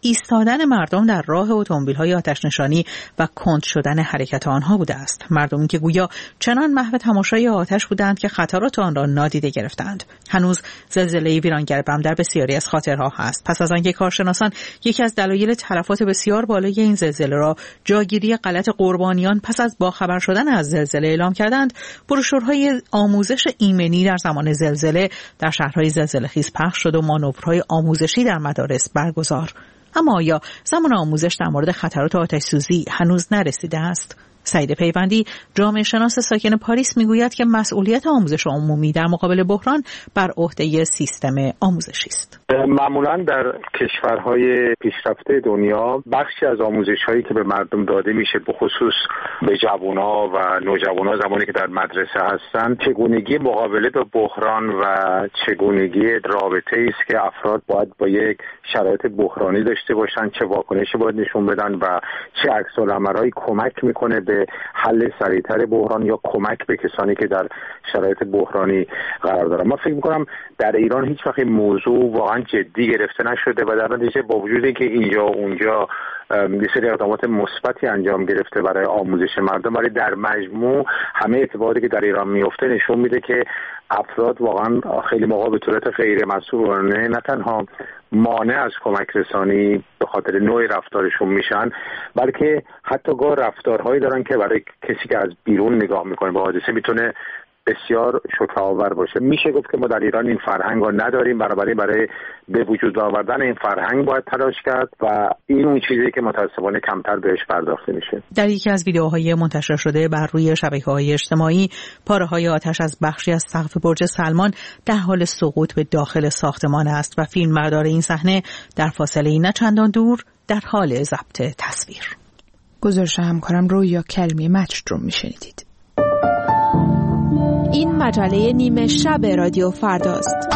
Speaker 13: ایستادن مردم در راه اتومبیل‌های آتش‌نشانی و کند شدن حرکت آنها بوده است. مردمی که گویا چنان محو تماشای آتش بودند که خطرات آن را نادیده گرفتند. هنوز زلزله ویرانگر بم در بسیاری از خاطرها هست. پس از آنکه کارشناسان یکی از دلایل تلفات بسیار بالای این زلزله را جاگیری غلط قربانیان پس از باخبر شدن از زلزله اعلام کردند، بروشورهای آموزش ایمنی در زمان زلزله در شهرهای زلزله‌خیز پخش شد و مانورهای آموزشی در مدارس برگزار. اما آیا زمان آموزش در مورد خطرات آتش‌سوزی هنوز نرسیده است؟ سعید پیوندی، جامعه شناس ساکن پاریس، میگوید که مسئولیت آموزش عمومی در مقابل بحران بر عهده سیستم آموزشی است.
Speaker 18: معمولا در کشورهای پیشرفته دنیا بخشی از آموزش‌هایی که به مردم داده میشه، به خصوص به جوان‌ها و نوجوان‌ها زمانی که در مدرسه هستند، چگونگی مقابله با بحران و چگونگی رابطه‌ای است که افراد باید با یک شرایط بحرانی داشته باشند، چه واکنشی باید نشون بدن و چه عکس‌العمل‌هایی کمک میکنه به حل سریعتر بحران یا کمک به کسانی که در شرایط بحرانی قرار دارن. من فکر میکنم در ایران هیچ وقت موضوع واقعا جدی گرفته نشده و در نتیجه با وجود اینکه اینجا و اونجا یه سری اقدامات مثبتی انجام گرفته برای آموزش مردم، ولی در مجموع همه اتفاقاتی که در ایران میفته نشون میده که افراد واقعا خیلی موقع به صورت غیر مسئولانه نه تنها مانع از کمک رسانی به خاطر نوع رفتارشون میشن، بلکه حتی گاه رفتارهایی دارن که برای کسی که از بیرون نگاه میکنه به حادثه میتونه بسیار شوک‌آور باشه. میشه گفت که ما در ایران این فرهنگ رو نداریم، برای به وجود آوردن این فرهنگ باید تلاش کرد و این اون چیزی که متاسفانه کمتر بهش پرداخته میشه.
Speaker 13: در یکی از ویدیوهای منتشر شده بر روی شبکه‌های اجتماعی، پاره‌های آتش از بخشی از سقف برج سلمان در حال سقوط به داخل ساختمان است و فیلمبردار این صحنه در فاصله نه چندان دور در حال ضبط تصویر.
Speaker 1: گزارش همکارم رویا کلمی مچ رو میشنیدید.
Speaker 19: این مجله نیمه شب رادیو فرداست.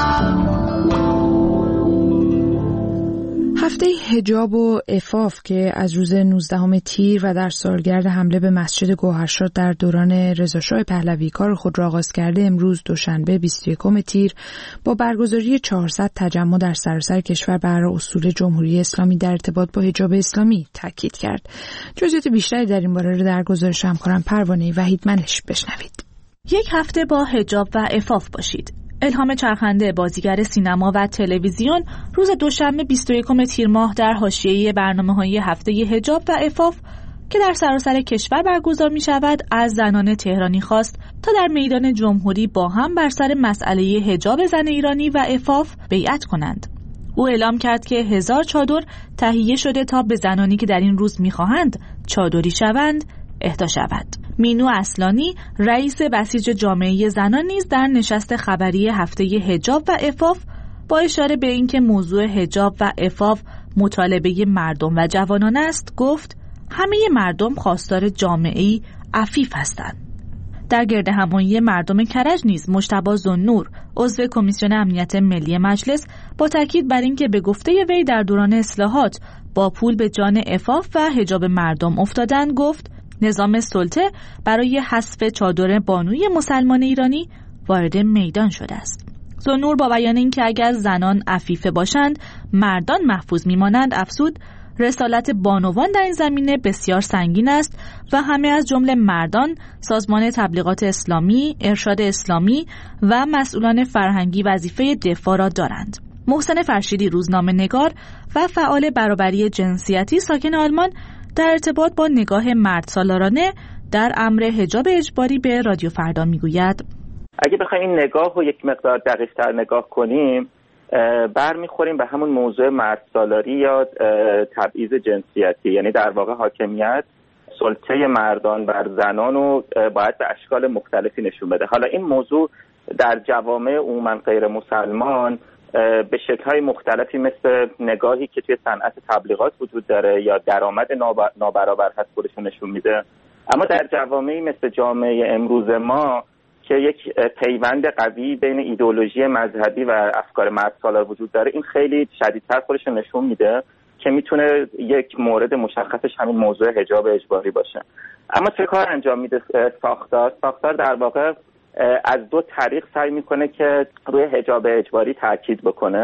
Speaker 1: هفته حجاب و عفاف که از روز 19 تیر و در سالگرد حمله به مسجد گوهرشاد در دوران رضاشاه پهلوی کار خود را آغاز کرده، امروز دوشنبه 21 تیر با برگزاری 400 تجمع در سراسر کشور بر اصول جمهوری اسلامی در ارتباط با حجاب اسلامی تاکید کرد. جزئیات بیشتری در این باره را در گزارش همکارم پروانه وحیدمنش بشنوید.
Speaker 19: یک هفته با حجاب و عفاف باشید. الهام چرخنده، بازیگر سینما و تلویزیون، روز دوشنبه 21 تیر ماه در حاشیه برنامه‌های هفته حجاب و عفاف که در سراسر کشور برگزار می‌شود، از زنان تهرانی خواست تا در میدان جمهوری با هم بر سر مسئله حجاب زن ایرانی و عفاف بیعت کنند. او اعلام کرد که 1000 چادر تهیه شده تا به زنانی که در این روز می‌خواهند چادری شوند اهدا شود. مینو اصلانی، رئیس بسیج جامعه زنان، نیز در نشست خبری هفته حجاب و عفاف با اشاره به اینکه موضوع حجاب و عفاف مطالبه مردم و جوانان است، گفت همه مردم خواستار جامعه‌ای عفیف هستند. در گرد همایی مردم کرج نیز مجتبی ذوالنور، عضو کمیسیون امنیت ملی مجلس، با تاکید بر اینکه به گفته وی در دوران اصلاحات با پول به جان عفاف و حجاب مردم افتادن، گفت نظام سلطه برای حذف چادر بانوی مسلمان ایرانی وارد میدان شده است. ذوالنور با بیان اینکه اگر زنان عفیفه باشند مردان محفوظ میمانند، افزود رسالت بانوان در این زمینه بسیار سنگین است و همه از جمله مردان، سازمان تبلیغات اسلامی، ارشاد اسلامی و مسئولان فرهنگی وظیفه دفاع را دارند. محسن فرشیدی، روزنامه‌نگار و فعال برابری جنسیتی ساکن آلمان، در ارتباط با نگاه مرد سالارانه در امر حجاب اجباری به رادیو فردا میگوید
Speaker 20: اگه بخوایم این نگاه رو یک مقدار دقیق‌تر نگاه کنیم، برمیخوریم به همون موضوع مرد سالاری یا تبعیض جنسیتی، یعنی در واقع حاکمیت سلطه مردان بر زنان رو باید به اشکال مختلفی نشون بده. حالا این موضوع در جوامع عموما غیر مسلمان به شکل‌های مختلفی مثل نگاهی که توی صنعت تبلیغات وجود داره یا درآمد نابرابر هست خودشون نشون میده، اما در جوامعی مثل جامعه امروز ما که یک پیوند قوی بین ایدئولوژی مذهبی و افکار مرد سالار وجود داره، این خیلی شدیدتر خودشون نشون میده که میتونه یک مورد مشخصش همین موضوع حجاب اجباری باشه. اما چه کار انجام میده ساختار در واقع از دو طریق سعی میکنه که روی حجاب اجباری تاکید بکنه.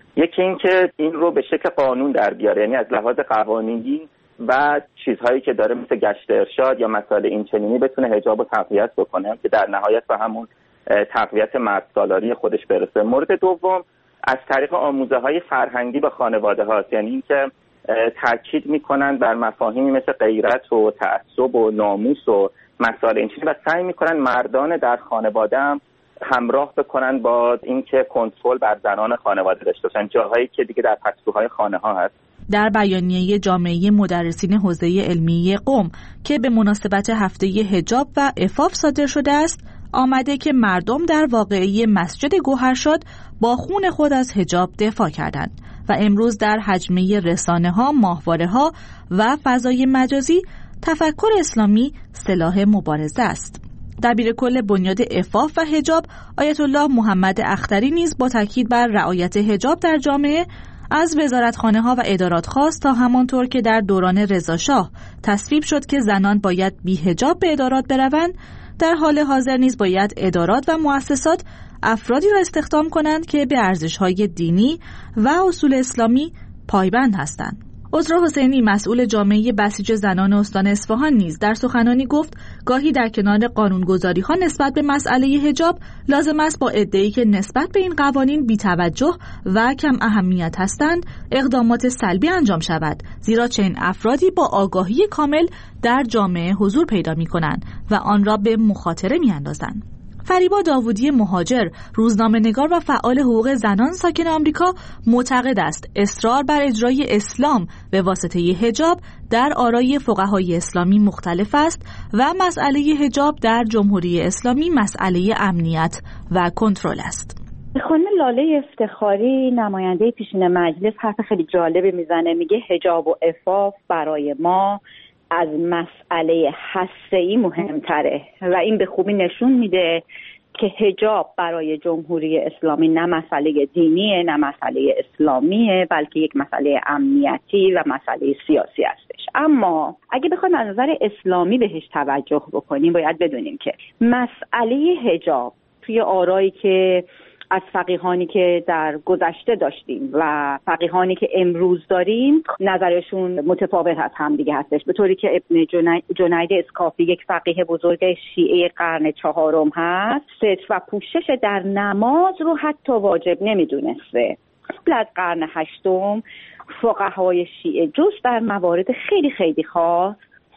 Speaker 20: یکی این که این رو به شکل قانون در بیاره، یعنی از لحاظ قوانینی و چیزهایی که داره مثل گشت ارشاد یا مسائل اینچنینی بتونه حجاب رو تقویت بکنه که در نهایت به همون تقویت مردسالاری خودش برسه. مورد دوم از طریق آموزه‌های فرهنگی به خانواده هاست، یعنی اینکه تاکید میکنن بر مفاهیمی مثل غیرت و تعصب و ناموس و مسائل اینچنینی و سعی میکنن مردان در خانواده هم همراه بکنن با اینکه کنترل بر زنان خانواده داشته باشن، جاهایی که دیگه در پستوهای خانه ها هست.
Speaker 19: در بیانیه جامعه مدرسین حوزه علمی قم که به مناسبت هفته حجاب و عفاف صادر شده است، آمده که مردم در واقعه مسجد گوهرشاد با خون خود از حجاب دفاع کردند و امروز در حجمه رسانه‌ها، ماهواره‌ها و فضای مجازی تفکر اسلامی سلاح مبارزه است. دبیر کل بنیاد عفاف و حجاب آیت الله محمد اختری نیز با تاکید بر رعایت حجاب در جامعه از وزارتخانه‌ها و ادارات خواست تا همانطور که در دوران رضاشاه تصویب شد که زنان باید بی حجاب به ادارات بروند، در حال حاضر نیز باید ادارات و مؤسسات افرادی را استخدام کنند که به ارزش‌های دینی و اصول اسلامی پایبند هستند. عذرا حسینی مسئول جامعه بسیج زنان استان اصفهان نیز در سخنانی گفت گاهی در کنار قانونگذاری‌ها نسبت به مسئله حجاب لازم است با ادعایی که نسبت به این قوانین بی‌توجه و کم اهمیت هستند اقدامات سلبی انجام شود، زیرا چنین افرادی با آگاهی کامل در جامعه حضور پیدا می‌کنند و آن را به مخاطره می‌اندازند. فریبا داوودی مهاجر، روزنامه‌نگار و فعال حقوق زنان ساکن آمریکا، معتقد است اصرار بر اجرای اسلام به واسطه حجاب در آرای فقهای اسلامی مختلف است و مسئله حجاب در جمهوری اسلامی مسئله امنیت و کنترل است.
Speaker 21: خانم لاله افتخاری نماینده پیشین مجلس حرف خیلی جالبی میزنه، میگه حجاب و عفاف برای ما از مسئله هسته‌ای مهمتره و این به خوبی نشون میده که حجاب برای جمهوری اسلامی نه مسئله دینیه نه مسئله اسلامیه، بلکه یک مسئله امنیتی و مسئله سیاسی هستش. اما اگه بخوایم از نظر اسلامی بهش توجه بکنیم باید بدونیم که مسئله حجاب توی آرایی که از فقیهانی که در گذشته داشتیم و فقیهانی که امروز داریم نظرشون متفاوت از هم دیگه هستش، به طوری که ابن جنید اسکافی یک فقیه بزرگ شیعه قرن 4 هست، ستر و پوشش در نماز رو حتی واجب نمیدونسته. قبل از قرن 8 فقهای شیعه جز در موارد خیلی خیلی خاص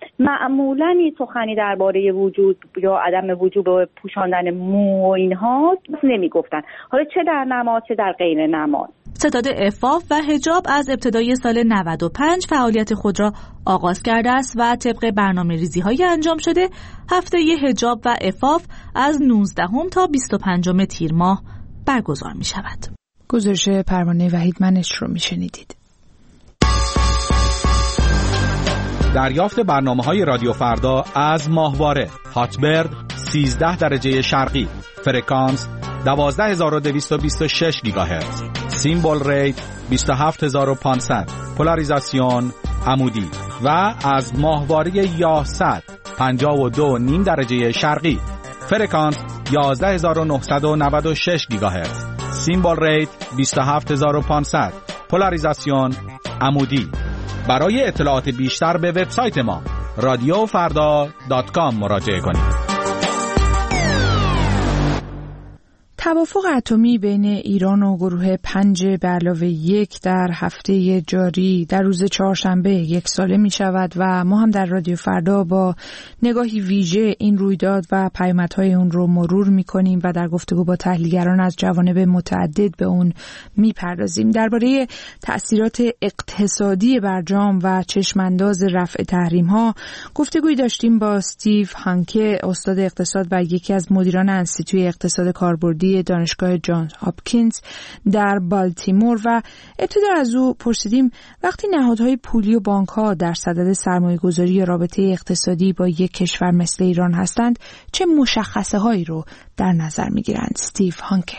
Speaker 21: معمولاً سخنی درباره وجود یا عدم وجوب پوشاندن مو و اینها نمی گفتن، حالا چه در نماز چه در غیر نماز.
Speaker 19: ستاد عفاف و حجاب از ابتدای سال 95 فعالیت خود را آغاز کرده است و طبق برنامه‌ریزی‌های انجام شده هفته حجاب و عفاف از 19 تا 25 تیر ماه برگزار می شود.
Speaker 1: گزارش پروانه وحیدمنش رو می شنیدید.
Speaker 4: دریافت برنامه‌های رادیو فردا از ماهواره هاتبرد 13 درجه شرقی، فرکانس 12226 گیگاهرتز، سیمبل ریت 27500، پولاریزاسیون عمودی و از ماهواره یاهصد 52.5 درجه شرقی، فرکانس 11996 گیگاهرتز، سیمبل ریت 27500، پولاریزاسیون عمودی. برای اطلاعات بیشتر به وبسایت ما radiofarda.com مراجعه کنید.
Speaker 1: توافق اتمی بین ایران و گروه 5+1 در هفته جاری در روز چهارشنبه 1 ساله می شود و ما هم در رادیو فردا با نگاهی ویژه این رویداد و پیامدهای اون رو مرور می کنیم و در گفتگو با تحلیلگران از جوانب متعدد به اون می پردازیم. درباره تأثیرات اقتصادی برجام و چشمانداز رفع تحریم ها گفتگویی داشتیم با استیو هانکه، استاد اقتصاد و یکی از مدیران انستیتوی اقتصاد کاربردی دانشگاه جانز هاپکینز در بالتیمور و ابتدا از او پرسیدیم وقتی نهادهای پولی و بانک‌ها در صدد سرمایه‌گذاری یا رابطه اقتصادی با یک کشور مثل ایران هستند چه مشخصه‌هایی رو در نظر می‌گیرند؟ استیو هانکه.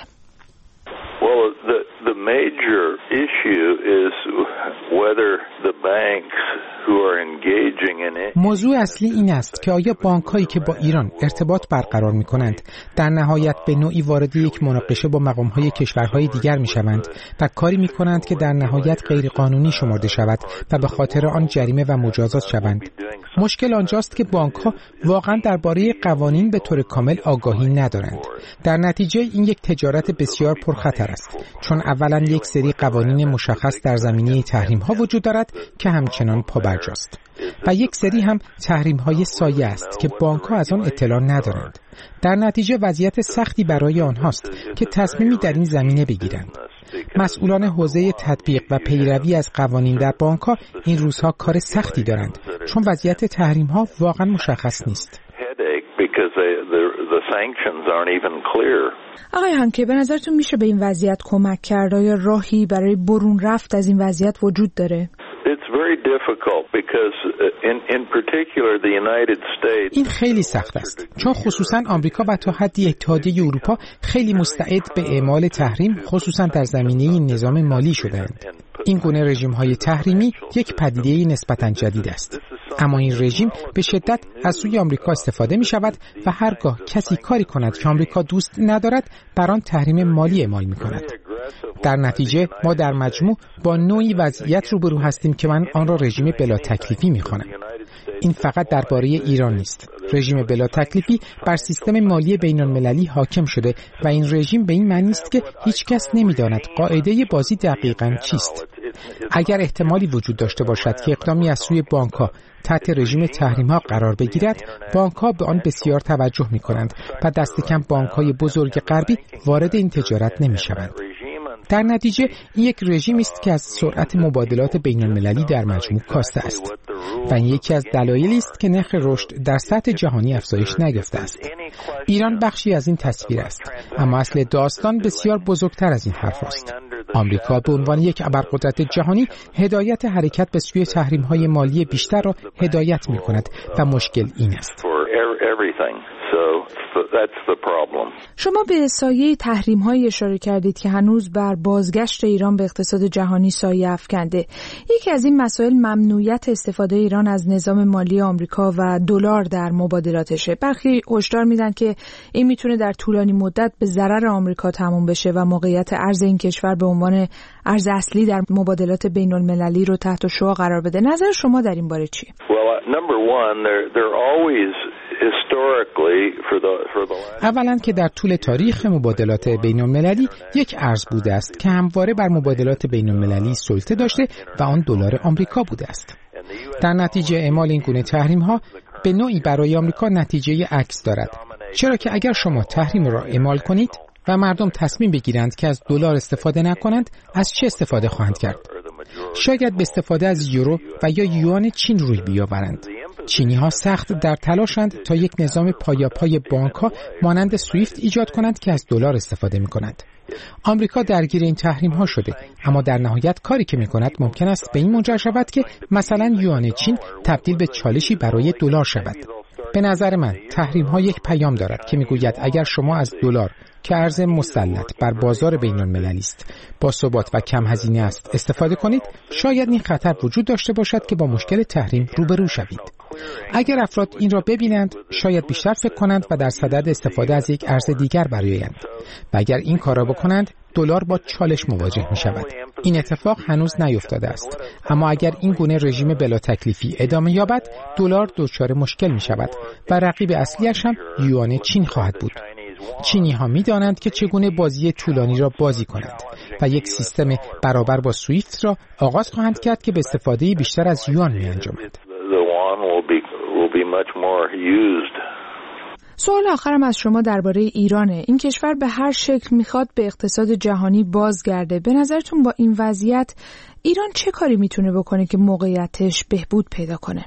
Speaker 22: Well, the major issue is whether the banks
Speaker 2: موضوع اصلی این است که آیا بانک‌هایی که با ایران ارتباط برقرار می‌کنند در نهایت به نوعی وارد یک مناقشه با مقام‌های کشورهای دیگر می‌شوند و کاری می‌کنند که در نهایت غیرقانونی شمرده شود و به خاطر آن جریمه و مجازات شوند. مشکل آنجاست که بانک‌ها واقعاً درباره قوانین به طور کامل آگاهی ندارند. در نتیجه این یک تجارت بسیار پرخطر است، چون اولاً یک سری قوانین مشخص در زمینه تحریم‌ها وجود دارد که همچنان پابرجاست و یک سری هم تحریم‌های سایه است که بانک‌ها از آن اطلاع ندارند. در نتیجه وضعیت سختی برای آنهاست که تصمیمی در این زمینه بگیرند. مسئولان حوزه تطبیق و پیروی از قوانین در بانک‌ها این روزها کار سختی دارند، چون وضعیت تحریم‌ها واقعاً مشخص نیست.
Speaker 1: آقای هانکه، به نظرتون میشه به این وضعیت کمک کرد؟ یا راهی برای برون رفت از این وضعیت وجود داره؟
Speaker 2: این خیلی سخت است، چون خصوصا آمریکا و تا حدی اتحادیه اروپا خیلی مستعد به اعمال تحریم، خصوصا در زمینه نظام مالی شدند. این گونه رژیم‌های تحریمی یک پدیده نسبتاً جدید است، اما این رژیم به شدت از سوی آمریکا استفاده می شود و هرگاه کسی کاری کند که آمریکا دوست ندارد بر آن تحریم مالی اعمال می کند. در نتیجه ما در مجموع با نوعی وضعیت روبرو هستیم که من آن را رژیم بلا تکلیفی می خوانم. این فقط درباره ایران نیست. رژیم بلا تکلیفی بر سیستم مالی بین‌المللی حاکم شده و این رژیم به این معنی است که هیچ کس نمی‌داند قاعده بازی دقیقاً چیست. اگر احتمالی وجود داشته باشد که اقدامی از سوی بانک‌ها تحت رژیم تحریم‌ها قرار بگیرد، بانک‌ها به آن بسیار توجه می‌کنند و دست کم بانک‌های بزرگ غربی وارد این تجارت نمی‌شوند. در نتیجه این یک رژیمی است که از سرعت مبادلات بین‌المللی در مجموع کاسته است و این یکی از دلایلی است که نرخ رشد در سطح جهانی افزایش نیافته است. ایران بخشی از این تصویر است، اما اصل داستان بسیار بزرگتر از این حرف است. آمریکا به عنوان یک ابرقدرت جهانی هدایت حرکت به سوی تحریم‌های مالی بیشتر را هدایت می‌کند و مشکل این است.
Speaker 1: شما به سایه تحریم‌های اشاره کردید که هنوز بر بازگشت ایران به اقتصاد جهانی سایه افکنده. یکی از این مسائل ممنوعیت استفاده ایران از نظام مالی آمریکا و دلار در مبادلاتشه. برخی هشدار میدن که این میتونه در طولانی مدت به ضرر آمریکا تموم بشه و موقعیت ارز این کشور به عنوان ارز اصلی در مبادلات بین‌المللی رو تحت شعاع قرار بده. نظر شما در این باره چیه؟
Speaker 2: اولا که در طول تاریخ مبادلات بین‌المللی یک ارز بوده است که همواره بر مبادلات بین‌المللی سلطه داشته و آن دلار آمریکا بوده است. در نتیجه اعمال این گونه تحریم‌ها به نوعی برای آمریکا نتیجه عکس دارد، چرا که اگر شما تحریم را اعمال کنید و مردم تصمیم بگیرند که از دلار استفاده نکنند، از چه استفاده خواهند کرد؟ شاید به استفاده از یورو و یا یوان چین روی بیاورند. چینی‌ها سخت در تلاشند تا یک نظام پایاپای بانک‌ها مانند سویفت ایجاد کنند که از دلار استفاده می‌کند. آمریکا درگیر این تحریم‌ها شده، اما در نهایت کاری که می‌کند ممکن است به این منجر شود که مثلا یوان چین تبدیل به چالشی برای دلار شود. به نظر من تحریم‌ها یک پیام دارد که می‌گوید اگر شما از دلار که ارز مسلط بر بازار بین‌المللی است، با ثبات و کم هزینه است استفاده کنید، شاید این خطر وجود داشته باشد که با مشکل تحریم روبرو شوید. اگر افراد این را ببینند، شاید بیشتر فکر کنند و در صدد استفاده از یک ارز دیگر برآیند. و اگر این کار را بکنند، دلار با چالش مواجه می شود. این اتفاق هنوز نیفتاده است، اما اگر این گونه رژیم بلا تکلیفی ادامه یابد، دلار دچار مشکل می شود و رقیب اصلیش هم یوان چین خواهد بود. چینی‌ها می‌دانند که چگونه بازی طولانی را بازی کنند و یک سیستم برابر با سویفت را آغاز خواهند کرد که به استفاده بیشتر از یوان می‌انجامد.
Speaker 1: سوال آخرم از شما درباره ایرانه. این کشور به هر شکل میخواد به اقتصاد جهانی بازگرده. به نظرتون با این وضعیت ایران چه کاری میتونه بکنه که موقعیتش بهبود پیدا کنه؟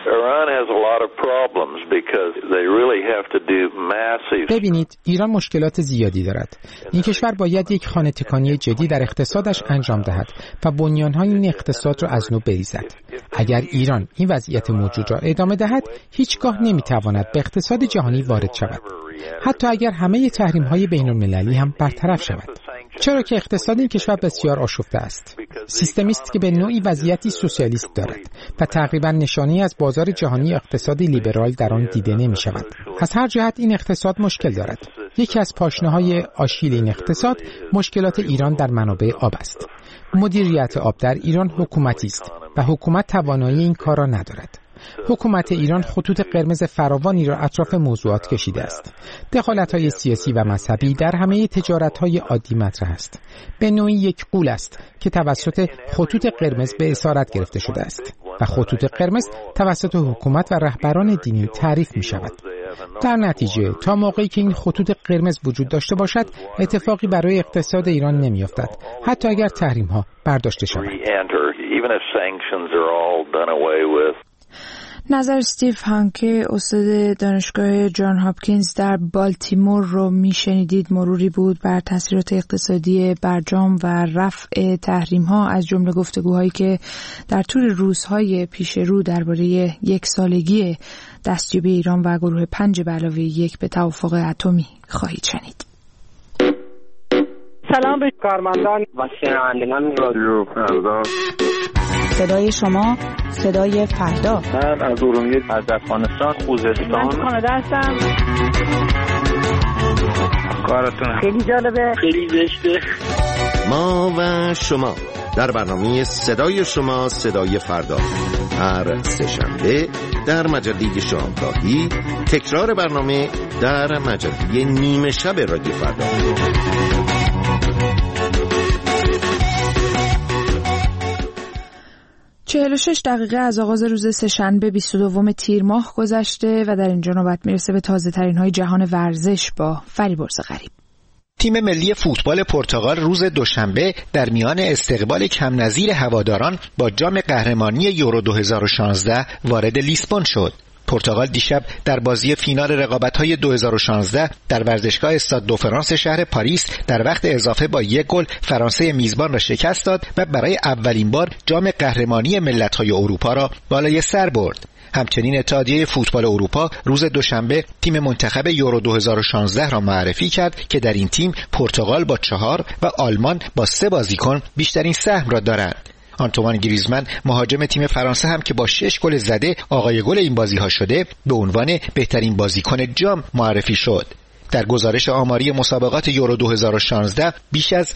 Speaker 2: ببینید، ایران مشکلات زیادی دارد. این کشور باید یک خانه تکانی جدی در اقتصادش انجام دهد و بنیان‌های این اقتصاد را از نو بریزد. اگر ایران این وضعیت موجود را ادامه دهد، هیچگاه نمیتواند به اقتصاد جهانی وارد شود، حتی اگر همه تحریم‌های بین‌المللی هم برطرف شود. چرا که اقتصاد این کشور بسیار آشفته است. سیستمی است که به نوعی وضعیتی سوسیالیست دارد و تقریبا نشانی از بازار جهانی اقتصادی لیبرال در آن دیده نمی شود. از هر جهت این اقتصاد مشکل دارد. یکی از پاشنه‌های آشیل این اقتصاد مشکلات ایران در منابع آب است. مدیریت آب در ایران حکومتی است و حکومت توانایی این کار را ندارد. حکومت ایران خطوط قرمز فراوانی را اطراف موضوعات کشیده است. دخالت‌های سیاسی و مذهبی در همه تجارت‌های عادی مطرح است. به نوعی یک غول است که توسط خطوط قرمز به اسارت گرفته شده است و خطوط قرمز توسط حکومت و رهبران دینی تعریف می‌شود. در نتیجه تا موقعی که این خطوط قرمز وجود داشته باشد اتفاقی برای اقتصاد ایران نمی‌افتد، حتی اگر تحریم‌ها برداشته شود.
Speaker 1: نظر استیو هانکه استاد دانشگاه جان هاپکینز در بالتیمور رو میشنیدید. مروری بود بر تاثیرات اقتصادی برجام و رفع تحریم‌ها از جمله گفتگوهایی که در طول روزهای پیش رو درباره 1 سالگی دستیابی ایران و گروه 5+1 به توافق اتمی خواهید شنید.
Speaker 3: سلام به کارمندان و شنوندگان رادیو فردا.
Speaker 1: صدای شما، صدای فردا.
Speaker 3: من از ارومیه، از افغانستان، خوزستان. من کانادا هستم. کارتون خیلی جالبه، خیلی زشته.
Speaker 22: ما و شما در برنامه صدای شما، صدای فردا، هر سه‌شنبه در مجله شامگاهی، تکرار برنامه در مجله نیمه شب رادیو فردا.
Speaker 1: 46 دقیقه از آغاز روز سه‌شنبه 22 تیر ماه گذشته و در اینجا نوبت میرسه به تازه ترین های جهان ورزش با فریبرز غریب.
Speaker 23: تیم ملی فوتبال پرتغال روز دوشنبه در میان استقبال کم نظیر هواداران با جام قهرمانی یورو 2016 وارد لیسبون شد. پرتغال دیشب در بازی فینال رقابت‌های 2016 در ورزشگاه استاد دو فرانس شهر پاریس در وقت اضافه با 1 گل فرانسه میزبان را شکست داد و برای اولین بار جام قهرمانی ملت‌های اروپا را بالای سر برد. همچنین اتحادیه فوتبال اروپا روز دوشنبه تیم منتخب یورو 2016 را معرفی کرد که در این تیم پرتغال با 4 و آلمان با 3 بازیکن بیشترین سهم را دارند. آنتوان گریزمان مهاجم تیم فرانسه هم که با 6 گل زده آقای گل این بازی‌ها شده به عنوان بهترین بازیکن جام معرفی شد. در گزارش آماری مسابقات یورو 2016 بیش از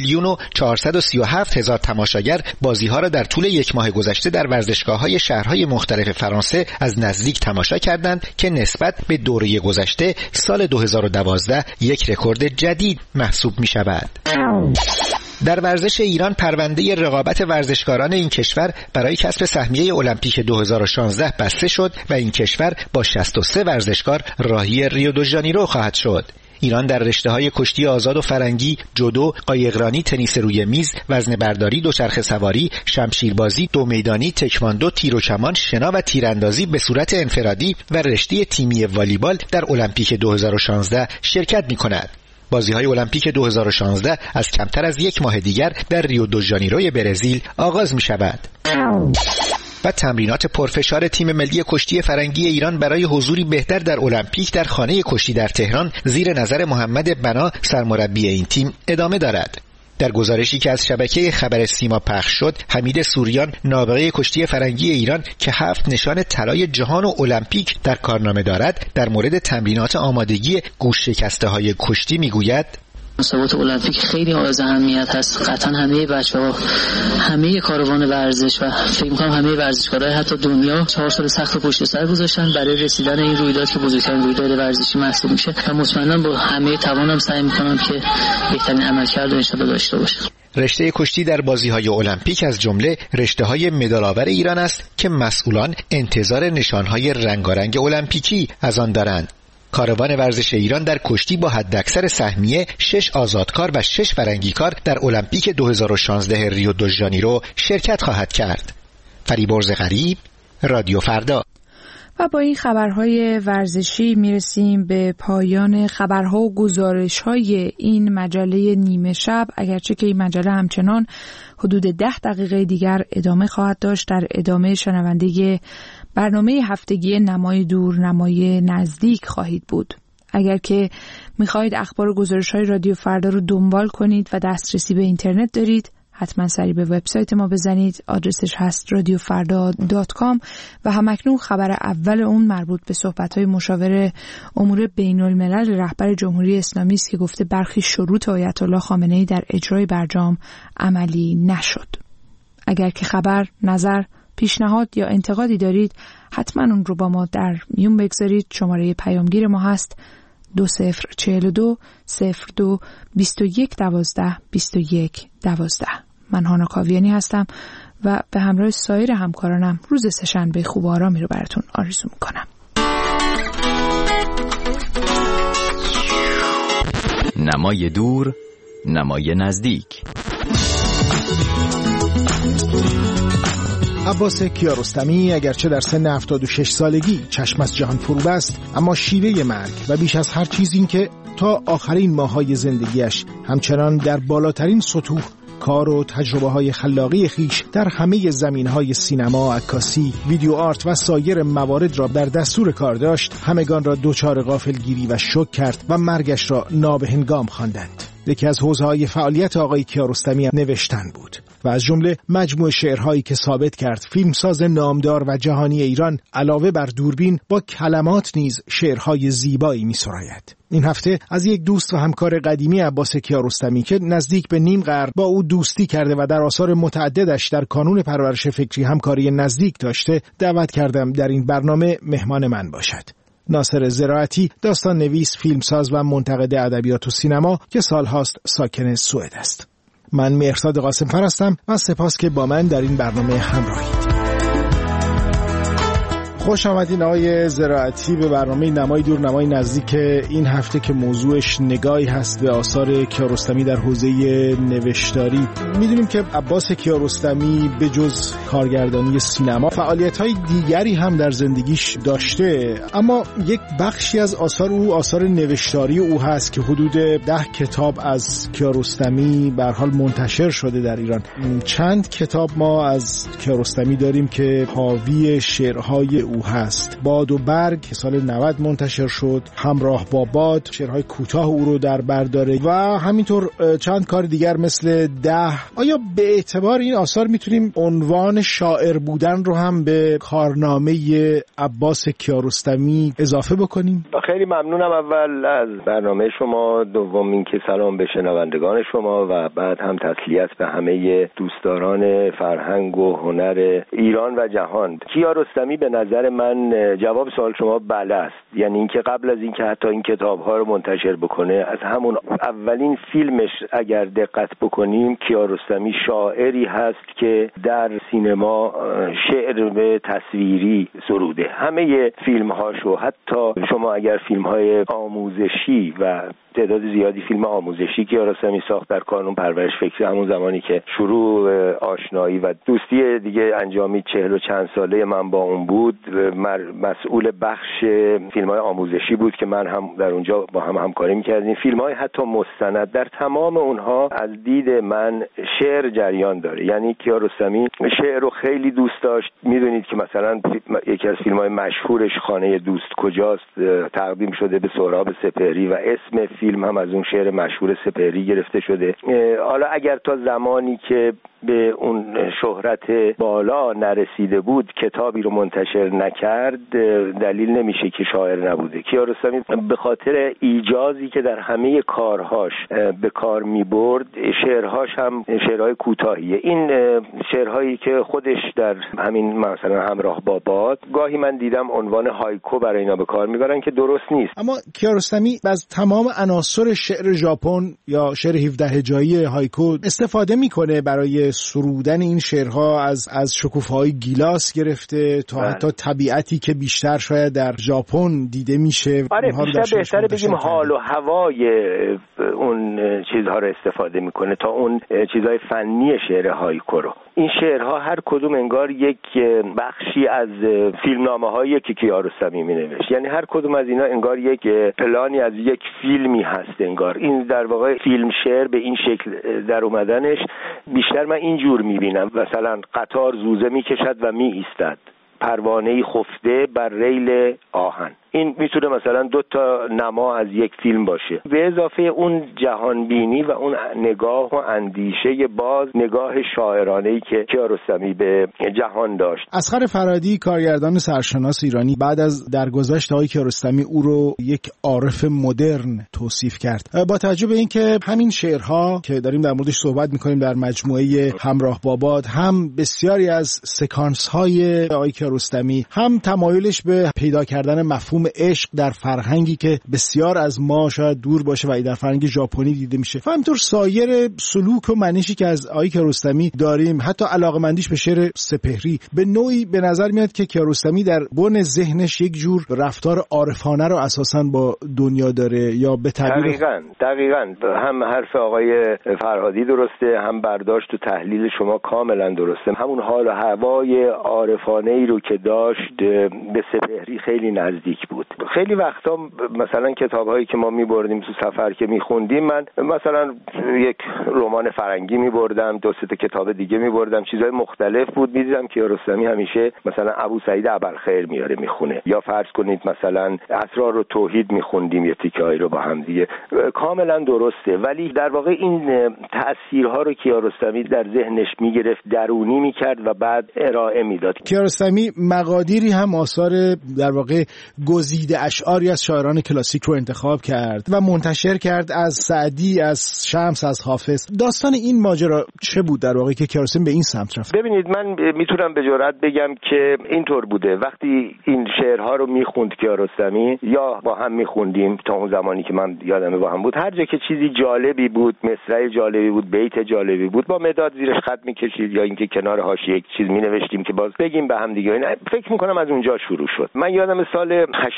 Speaker 23: 2,437,000 تماشاگر بازی‌ها را در طول 1 ماه گذشته در ورزشگاه‌های شهرهای مختلف فرانسه از نزدیک تماشا کردند که نسبت به دوره گذشته سال 2012 یک رکورد جدید محسوب می‌شود. در ورزش ایران پرونده رقابت ورزشکاران این کشور برای کسب سهمیه المپیک 2016 بسته شد و این کشور با 63 ورزشکار راهی ریو دو ژانیرو خواهد شد. ایران در رشته‌های کشتی آزاد و فرنگی، جودو، قایقرانی، تنیس روی میز، وزنه برداری، دوچرخه سواری، شمشیربازی، دو میدانی، تکواندو، تیر و کمان، شنا و تیراندازی به صورت انفرادی و رشته تیمی والیبال در المپیک 2016 شرکت می‌کند. بازی‌های المپیک 2016 از کمتر از 1 ماه دیگر در ریو دو ژانیروی برزیل آغاز می‌شود. و تمرینات پرفشار تیم ملی کشتی فرنگی ایران برای حضوری بهتر در المپیک در خانه کشتی در تهران زیر نظر محمد بنا سرمربی این تیم ادامه دارد. در گزارشی که از شبکه خبر سیما پخش شد، حمید سوریان نابغه کشتی فرنگی ایران که 7 نشان طلای جهان و المپیک در کارنامه دارد در مورد تمرینات آمادگی گوش شکسته‌های کشتی میگوید:
Speaker 24: مسابقات المپیک خیلی حائز اهمیت هست. قطعا همه بچه‌ها، همه کاروان ورزش و فکر می‌کنم همه ورزشکارای حتی دنیا 4 سال سخت پشت سر گذاشتن برای رسیدن این رویداد که بزرگترین رویداد ورزشی محسوب میشه و مطمئناً با همه توانم سعی می‌کنم که بهترین عملکرد رو انشالله داشته باشم.
Speaker 23: رشته کشتی در بازی‌های المپیک از جمله رشته‌های مدال‌آور ایران است که مسئولان انتظار نشان‌های رنگارنگ المپیکی از آن دارند. کاروان ورزش ایران در کشتی با حداکثر سهمیه 6 آزادکار و 6 فرنگیکار در المپیک 2016 ریو دو ژانیرو شرکت خواهد کرد. فریبرز غریب، رادیو فردا.
Speaker 1: و با این خبرهای ورزشی میرسیم به پایان خبرها و گزارش‌های این مجله نیمه شب، اگرچه که این مجله همچنان حدود 10 دقیقه دیگر ادامه خواهد داشت. در ادامه شنونده برنامه هفتگی نمای دور نمای نزدیک خواهید بود. اگر که میخواهید اخبار و گزارش‌های رادیو فردا رو دنبال کنید و دسترسی به اینترنت دارید، حتما سری به وبسایت ما بزنید. آدرسش هست radiofarda.com و همکنون خبر اول اون مربوط به صحبت‌های مشاور امور بین‌الملل رهبر جمهوری اسلامی است که گفته برخی شروط آیت الله خامنه‌ای در اجرای برجام عملی نشد. اگر که خبر، نظر، پیشنهاد یا انتقادی دارید حتما اون رو با ما در میون بگذارید. شماره پیامگیر ما هست 2042 02 21 12 21 12. من هانا کاویانی هستم و به همراه سایر همکارانم روز سه‌شنبه خوب و آرامی رو براتون آرزو میکنم.
Speaker 6: نمای دور، نمای نزدیک.
Speaker 7: عباس کیارستمی اگرچه در سن 76 سالگی چشم از جهان فرو بست، اما شیوه مرگ و بیش از هر چیز این که تا آخرین ماه‌های زندگیش همچنان در بالاترین سطوح کار و تجربه‌های خلاقی خیش در همه زمینه‌های سینما، عکاسی، ویدیو آرت و سایر موارد را در دستور کار داشت، همگان را دچار غافلگیری و شوک کرد و مرگش را نابهنگام خواندند. یکی از حوزه‌های فعالیت آقای کیارستمی نوشتن بود و از جمله مجموع شعرهایی که ثابت کرد فیلمساز نامدار و جهانی ایران علاوه بر دوربین با کلمات نیز شعرهای زیبایی می‌سراید. این هفته از یک دوست و همکار قدیمی عباس کیارستمی که نزدیک به نیم قرن با او دوستی کرده و در آثار متعددش در کانون پرورش فکری همکاری نزدیک داشته دعوت کردم در این برنامه مهمان من باشد. ناصر زراعتی، داستان نویس، فیلمساز و منتقد ادبیات و سینما که سالهاست ساکن سوئد است. من مهرزاد قاسم‌فر هستم و سپاس که با من در این برنامه همراهید. خوش آمدین آقای زراعتی به برنامه نمای دور نمای نزدیک این هفته که موضوعش نگاهی هست به آثار کیارستمی در حوزه نوشتاری. میدونیم که عباس کیارستمی به جز کارگردانی سینما فعالیت‌های دیگری هم در زندگیش داشته، اما یک بخشی از آثار او آثار نوشتاری او هست که حدود 10 کتاب از کیارستمی به هر حال منتشر شده در ایران. چند کتاب ما از کیارستمی داریم که حاوی شعرهای او هست. باد و برگ که سال 90 منتشر شد، همراه با باد شعرهای کوتاه او رو در بر داره و همینطور چند کار دیگر مثل 10. آیا به اعتبار این آثار میتونیم عنوان شاعر بودن رو هم به کارنامه عباس کیارستمی اضافه بکنیم؟
Speaker 8: خیلی ممنونم اول از برنامه شما، دوم اینکه سلام به شنوندگان شما و بعد هم تسلیت به همه دوستداران فرهنگ و هنر ایران و جهان. کیارستمی به نظر من جواب سوال شما بله است، یعنی اینکه قبل از اینکه حتی این کتاب‌ها رو منتشر بکنه، از همون اولین فیلمش اگر دقت بکنیم کیارستمی شاعری هست که در سینما شعر به تصویری سروده. همه فیلم‌هاشو، حتی شما اگر فیلم‌های آموزشی و تعداد زیادی فیلم آموزشی کیارستمی ساخت در کانون پرورش فکری، همون زمانی که شروع آشنایی و دوستی دیگه انجامید 40 و چند ساله من با اون بود، مسئول بخش فیلم‌های آموزشی بود که من هم در اونجا با هم همکاری می‌کردیم. فیلم‌های حتی مستند، در تمام اونها از دید من شعر جریان داره. یعنی کیارستمی شعر رو خیلی دوست داشت. میدونید که مثلا یکی از فیلم‌های مشهورش خانه دوست کجاست تقدیم شده به سهراب سپهری و اسم فیلم هم از اون شعر مشهور سپهری گرفته شده. حالا اگر تا زمانی که به اون شهرت بالا نرسیده بود کتابی رو منتشر نکرد، دلیل نمیشه که شاعر نبوده. کیارستمی به خاطر ایجازی که در همه کارهاش به کار میبرد، شعرهاش هم شعرهای کوتاهیه. این شعرهایی که خودش در همین مثلا همراه با باد، گاهی من دیدم عنوان هایکو برای اینا به کار میبرن که درست نیست.
Speaker 7: اما کیارستمی از تمام عناصر شعر ژاپن یا شعر 17 هجایی هایکو استفاده میکنه برای سرودن این شعرها، از شکوفه‌های گیلاس گرفته تا حتی طبیعتی که بیشتر شاید در ژاپن دیده میشه.
Speaker 8: آره، بیشتر بهتره بگیم حال و هوای اون چیزها رو استفاده میکنه تا اون چیزهای فنی شعر هایکو رو. این شعرها هر کدوم انگار یک بخشی از فیلمنامه‌هایی که کیارستمی می‌نوشت، یعنی هر کدوم از اینا انگار یک پلانی از یک فیلمی هست. انگار این در واقع فیلم شعر به این شکل در اومدنش بیشتر من اینجور می‌بینم. مثلا قطار زوزه می‌کشد و می‌ایستد، پروانه‌ای خفته بر ریل آهن. این میتونه مثلا 2 تا نما از یک فیلم باشه، به اضافه اون جهانبینی و اون نگاه و اندیشه باز، نگاه شاعرانه‌ای که کیارستمی به جهان داشت.
Speaker 7: اصغر فرهادی کارگردان سرشناس ایرانی بعد از درگذشت آقای کیارستمی او رو یک عارف مدرن توصیف کرد. با توجه به اینکه همین شعرها که داریم در موردش صحبت می‌کنیم در مجموعه همراه با باد، هم بسیاری از سکانس‌های آقای کیارستمی، هم تمایلش به پیدا کردن مفهوم عشق در فرهنگی که بسیار از ما شاید دور باشه و در فرهنگ ژاپنی دیده میشه، و همینطور سایر سلوک و منشی که از آقای کیارستمی داریم، حتی علاقه‌مندیش به شعر سپهری، به نوعی به نظر میاد که کیارستمی در بن ذهنش یک جور رفتار عارفانه رو اساساً با دنیا داره، یا به تعبیر
Speaker 8: دقیقاً هم حرف آقای فرهادی درسته، هم برداشت و تحلیل شما کاملا درسته. همون حال و هوای عارفانه‌ای رو که داشت به سپهری خیلی نزدیک بود. خیلی وقتا مثلا کتاب‌هایی که ما می‌بردیم تو سفر که می‌خوندیم، من مثلا یک رمان فرنگی می‌بردم، 2-3 تا کتاب دیگه می‌بردم، چیزهای مختلف بود، می‌دیدم که کیارستمی همیشه مثلا ابو سعید ابوالخیر میاره میخونه، یا فرض کنید مثلا اسرار و توحید می‌خوندیم، یه تیکه‌ای رو با هم دیگه. کاملا درسته، ولی در واقع این تأثیرها رو کیارستمی در ذهنش می‌گرفت، درونی می‌کرد و بعد ارائه میداد.
Speaker 7: کیارستمی مقادیری هم آثار در واقع گزیده اشعاری از شاعران کلاسیک رو انتخاب کرد و منتشر کرد، از سعدی، از شمس، از حافظ. داستان این ماجرا چه بود در واقع که کیارستمی به این سمت رفت؟
Speaker 8: ببینید، من میتونم به جرئت بگم که اینطور بوده. وقتی این شعرها رو میخوند کیارستمی، یا با هم میخوندیم تا اون زمانی که من یادمه با هم بود، هر جا که چیزی جالبی بود، مصرع جالبی بود، بیت جالبی بود، با مداد زیرش خط میکشید یا اینکه کنار حاشیه یک چیز مینوشتیم که باز بگیم به هم دیگه. این فکر میکنم از اونجا شروع شد. من یادم سال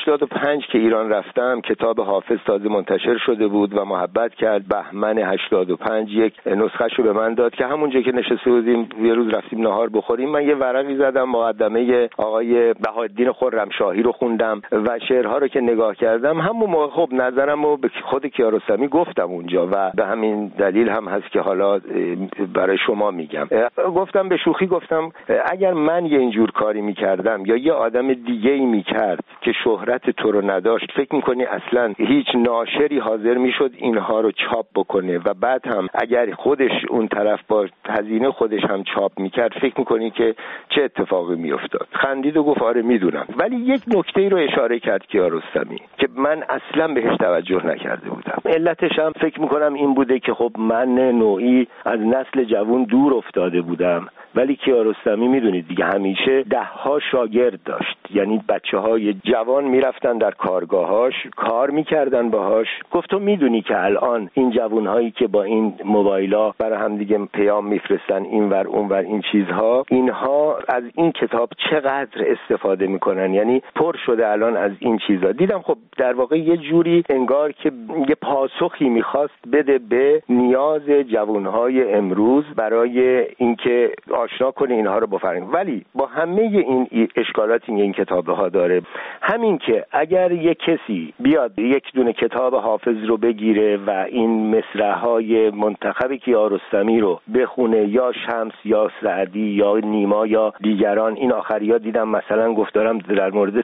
Speaker 8: 85 که ایران رفتم، کتاب حافظ تازه منتشر شده بود و محبت کرد بهمن 85 یک نسخه‌شو به من داد که همونجا که نشسته بودیم یه روز رفتیم نهار بخوریم، من یه ورقی زدم، مقدمه آقای بهاءالدین خرمشاهی رو خوندم و شعرها رو که نگاه کردم، همون موقع خب نظرمو به خود کیارستمی گفتم اونجا و به همین دلیل هم هست که حالا برای شما میگم. گفتم به شوخی، گفتم اگر من یه اینجور کاری میکردم یا یه آدم دیگه‌ای میکرد که شهرت تو رو نداشت، فکر میکنی اصلا هیچ ناشری حاضر میشد اینها رو چاپ بکنه؟ و بعد هم اگر خودش اون طرف با هزینه خودش هم چاپ میکرد، فکر میکنی که چه اتفاقی میافتاد؟ خندید و گفت آره میدونم. ولی یک نکته رو اشاره کرد کیارستمی که من اصلا بهش توجه نکرده بودم. علتش هم فکر میکنم این بوده که خب من نوعی از نسل جوان دور افتاده بودم، ولی کیارستمی میدونید دیگه همیشه 10 شاگرد داشت، یعنی بچه‌های جوان میرفتن در کارگاهاش، کار میکردن باهاش. گفت تو میدونی که الان این جوانهایی که با این موبایلا برای هم دیگه پیام میفرستن اینور اونور، این چیزها، اینها از این کتاب چقدر استفاده میکنن، یعنی پر شده الان از این چیزا. دیدم خب در واقع یه جوری انگار که یه پاسخی میخواست بده به نیاز جوانهای امروز برای اینکه آشنا کنه اینها رو با فرهنگ. ولی با همه این اشکالاتی این کتاب ها داره، همین که اگر یک کسی بیاد یک دونه کتاب حافظ رو بگیره و این مصرع‌های منتخب کیارستمی رو بخونه، یا شمس یا سعدی یا نیما یا دیگران، این آخریا دیدم مثلا گفتارم در مورد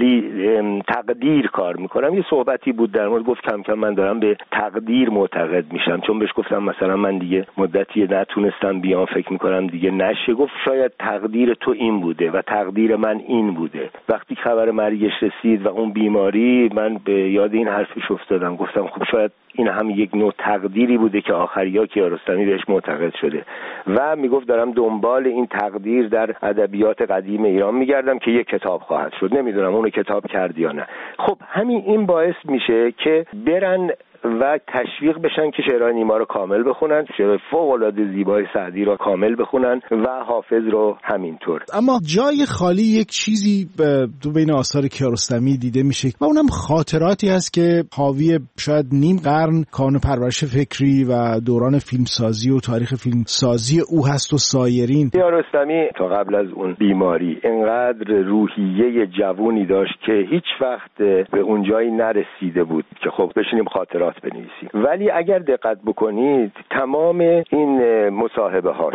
Speaker 8: تقدیر کار میکنم، یه صحبتی بود در مورد، گفت کم کم من دارم به تقدیر معتقد میشم، چون بهش گفتم مثلا من دیگه مدتی نتونستم بیام، فکر میکنم دیگه نشه. گفت شاید تقدیر تو این بوده و تقدیر من این بوده. وقتی خبر مرگش رسید و اون بیماری، من به یاد این حرفش افتادم، گفتم خب شاید این هم یک نوع تقدیری بوده که آخریا کیارستمی بهش معتقد شده. و میگفت دارم دنبال این تقدیر در ادبیات قدیم ایران میگردم که یک کتاب خواهد شد، نمیدونم اونو کتاب کرد یا نه. خب همین این باعث میشه که برن و تشویق بشن که شعرهای نیما رو کامل بخونن، شعرهای فوق‌العاده زیبای سعدی رو کامل بخونن و حافظ رو همینطور.
Speaker 7: اما جای خالی یک چیزی تو بین آثار کیارستمی دیده میشه و اونم خاطراتی هست که حاوی شاید نیم قرن کانون پرورش فکری و دوران فیلمسازی و تاریخ فیلمسازی او هست و سایرین.
Speaker 8: کیارستمی تا قبل از اون بیماری انقدر روحیه جوونی داشت که هیچ وقت به اون جایی نرسیده بود که خب بشینیم خاطرات بنویسیم. ولی اگر دقت بکنید تمام این مصاحبه هاش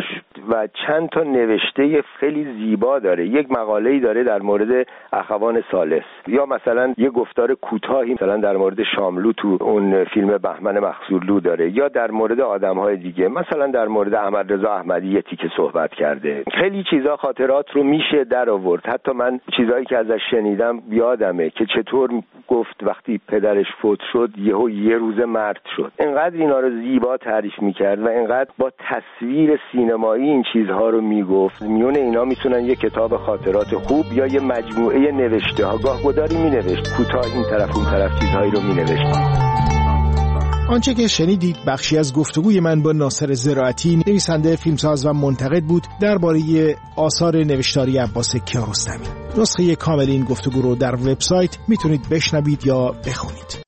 Speaker 8: و چند تا نوشته خیلی زیبا داره. یک مقاله‌ای داره در مورد اخوان ثالث، یا مثلا یه گفتار کوتاهی مثلا در مورد شاملو تو اون فیلم بهمن مقصودلو داره، یا در مورد آدم‌های دیگه، مثلا در مورد احمدرضا احمدی یه تیکه صحبت کرده. خیلی چیزا خاطرات رو میشه در آورد. حتی من چیزایی که ازش شنیدم یادمه که چطور گفت وقتی پدرش فوت شد یه روز مرد شد. اینقدر اینا رو زیبا تعریف میکرد و اینقدر با تصویر سینمایی این چیزها رو میگفت. میون اینا میتونن یه کتاب خاطرات خوب یا یه مجموعه نوشته ها گاه گداری مینوشت، کوتاه این طرف اون طرف چیزهایی رو مینوشت.
Speaker 7: آنچه که شنیدید بخشی از گفتگوی من با ناصر زراعتی، نویسنده، فیلمساز و منتقد بود درباره آثار نوشتاری عباس کیارستمی. نسخه کامل این گفتگو رو در وبسایت میتونید بشنوید یا بخونید.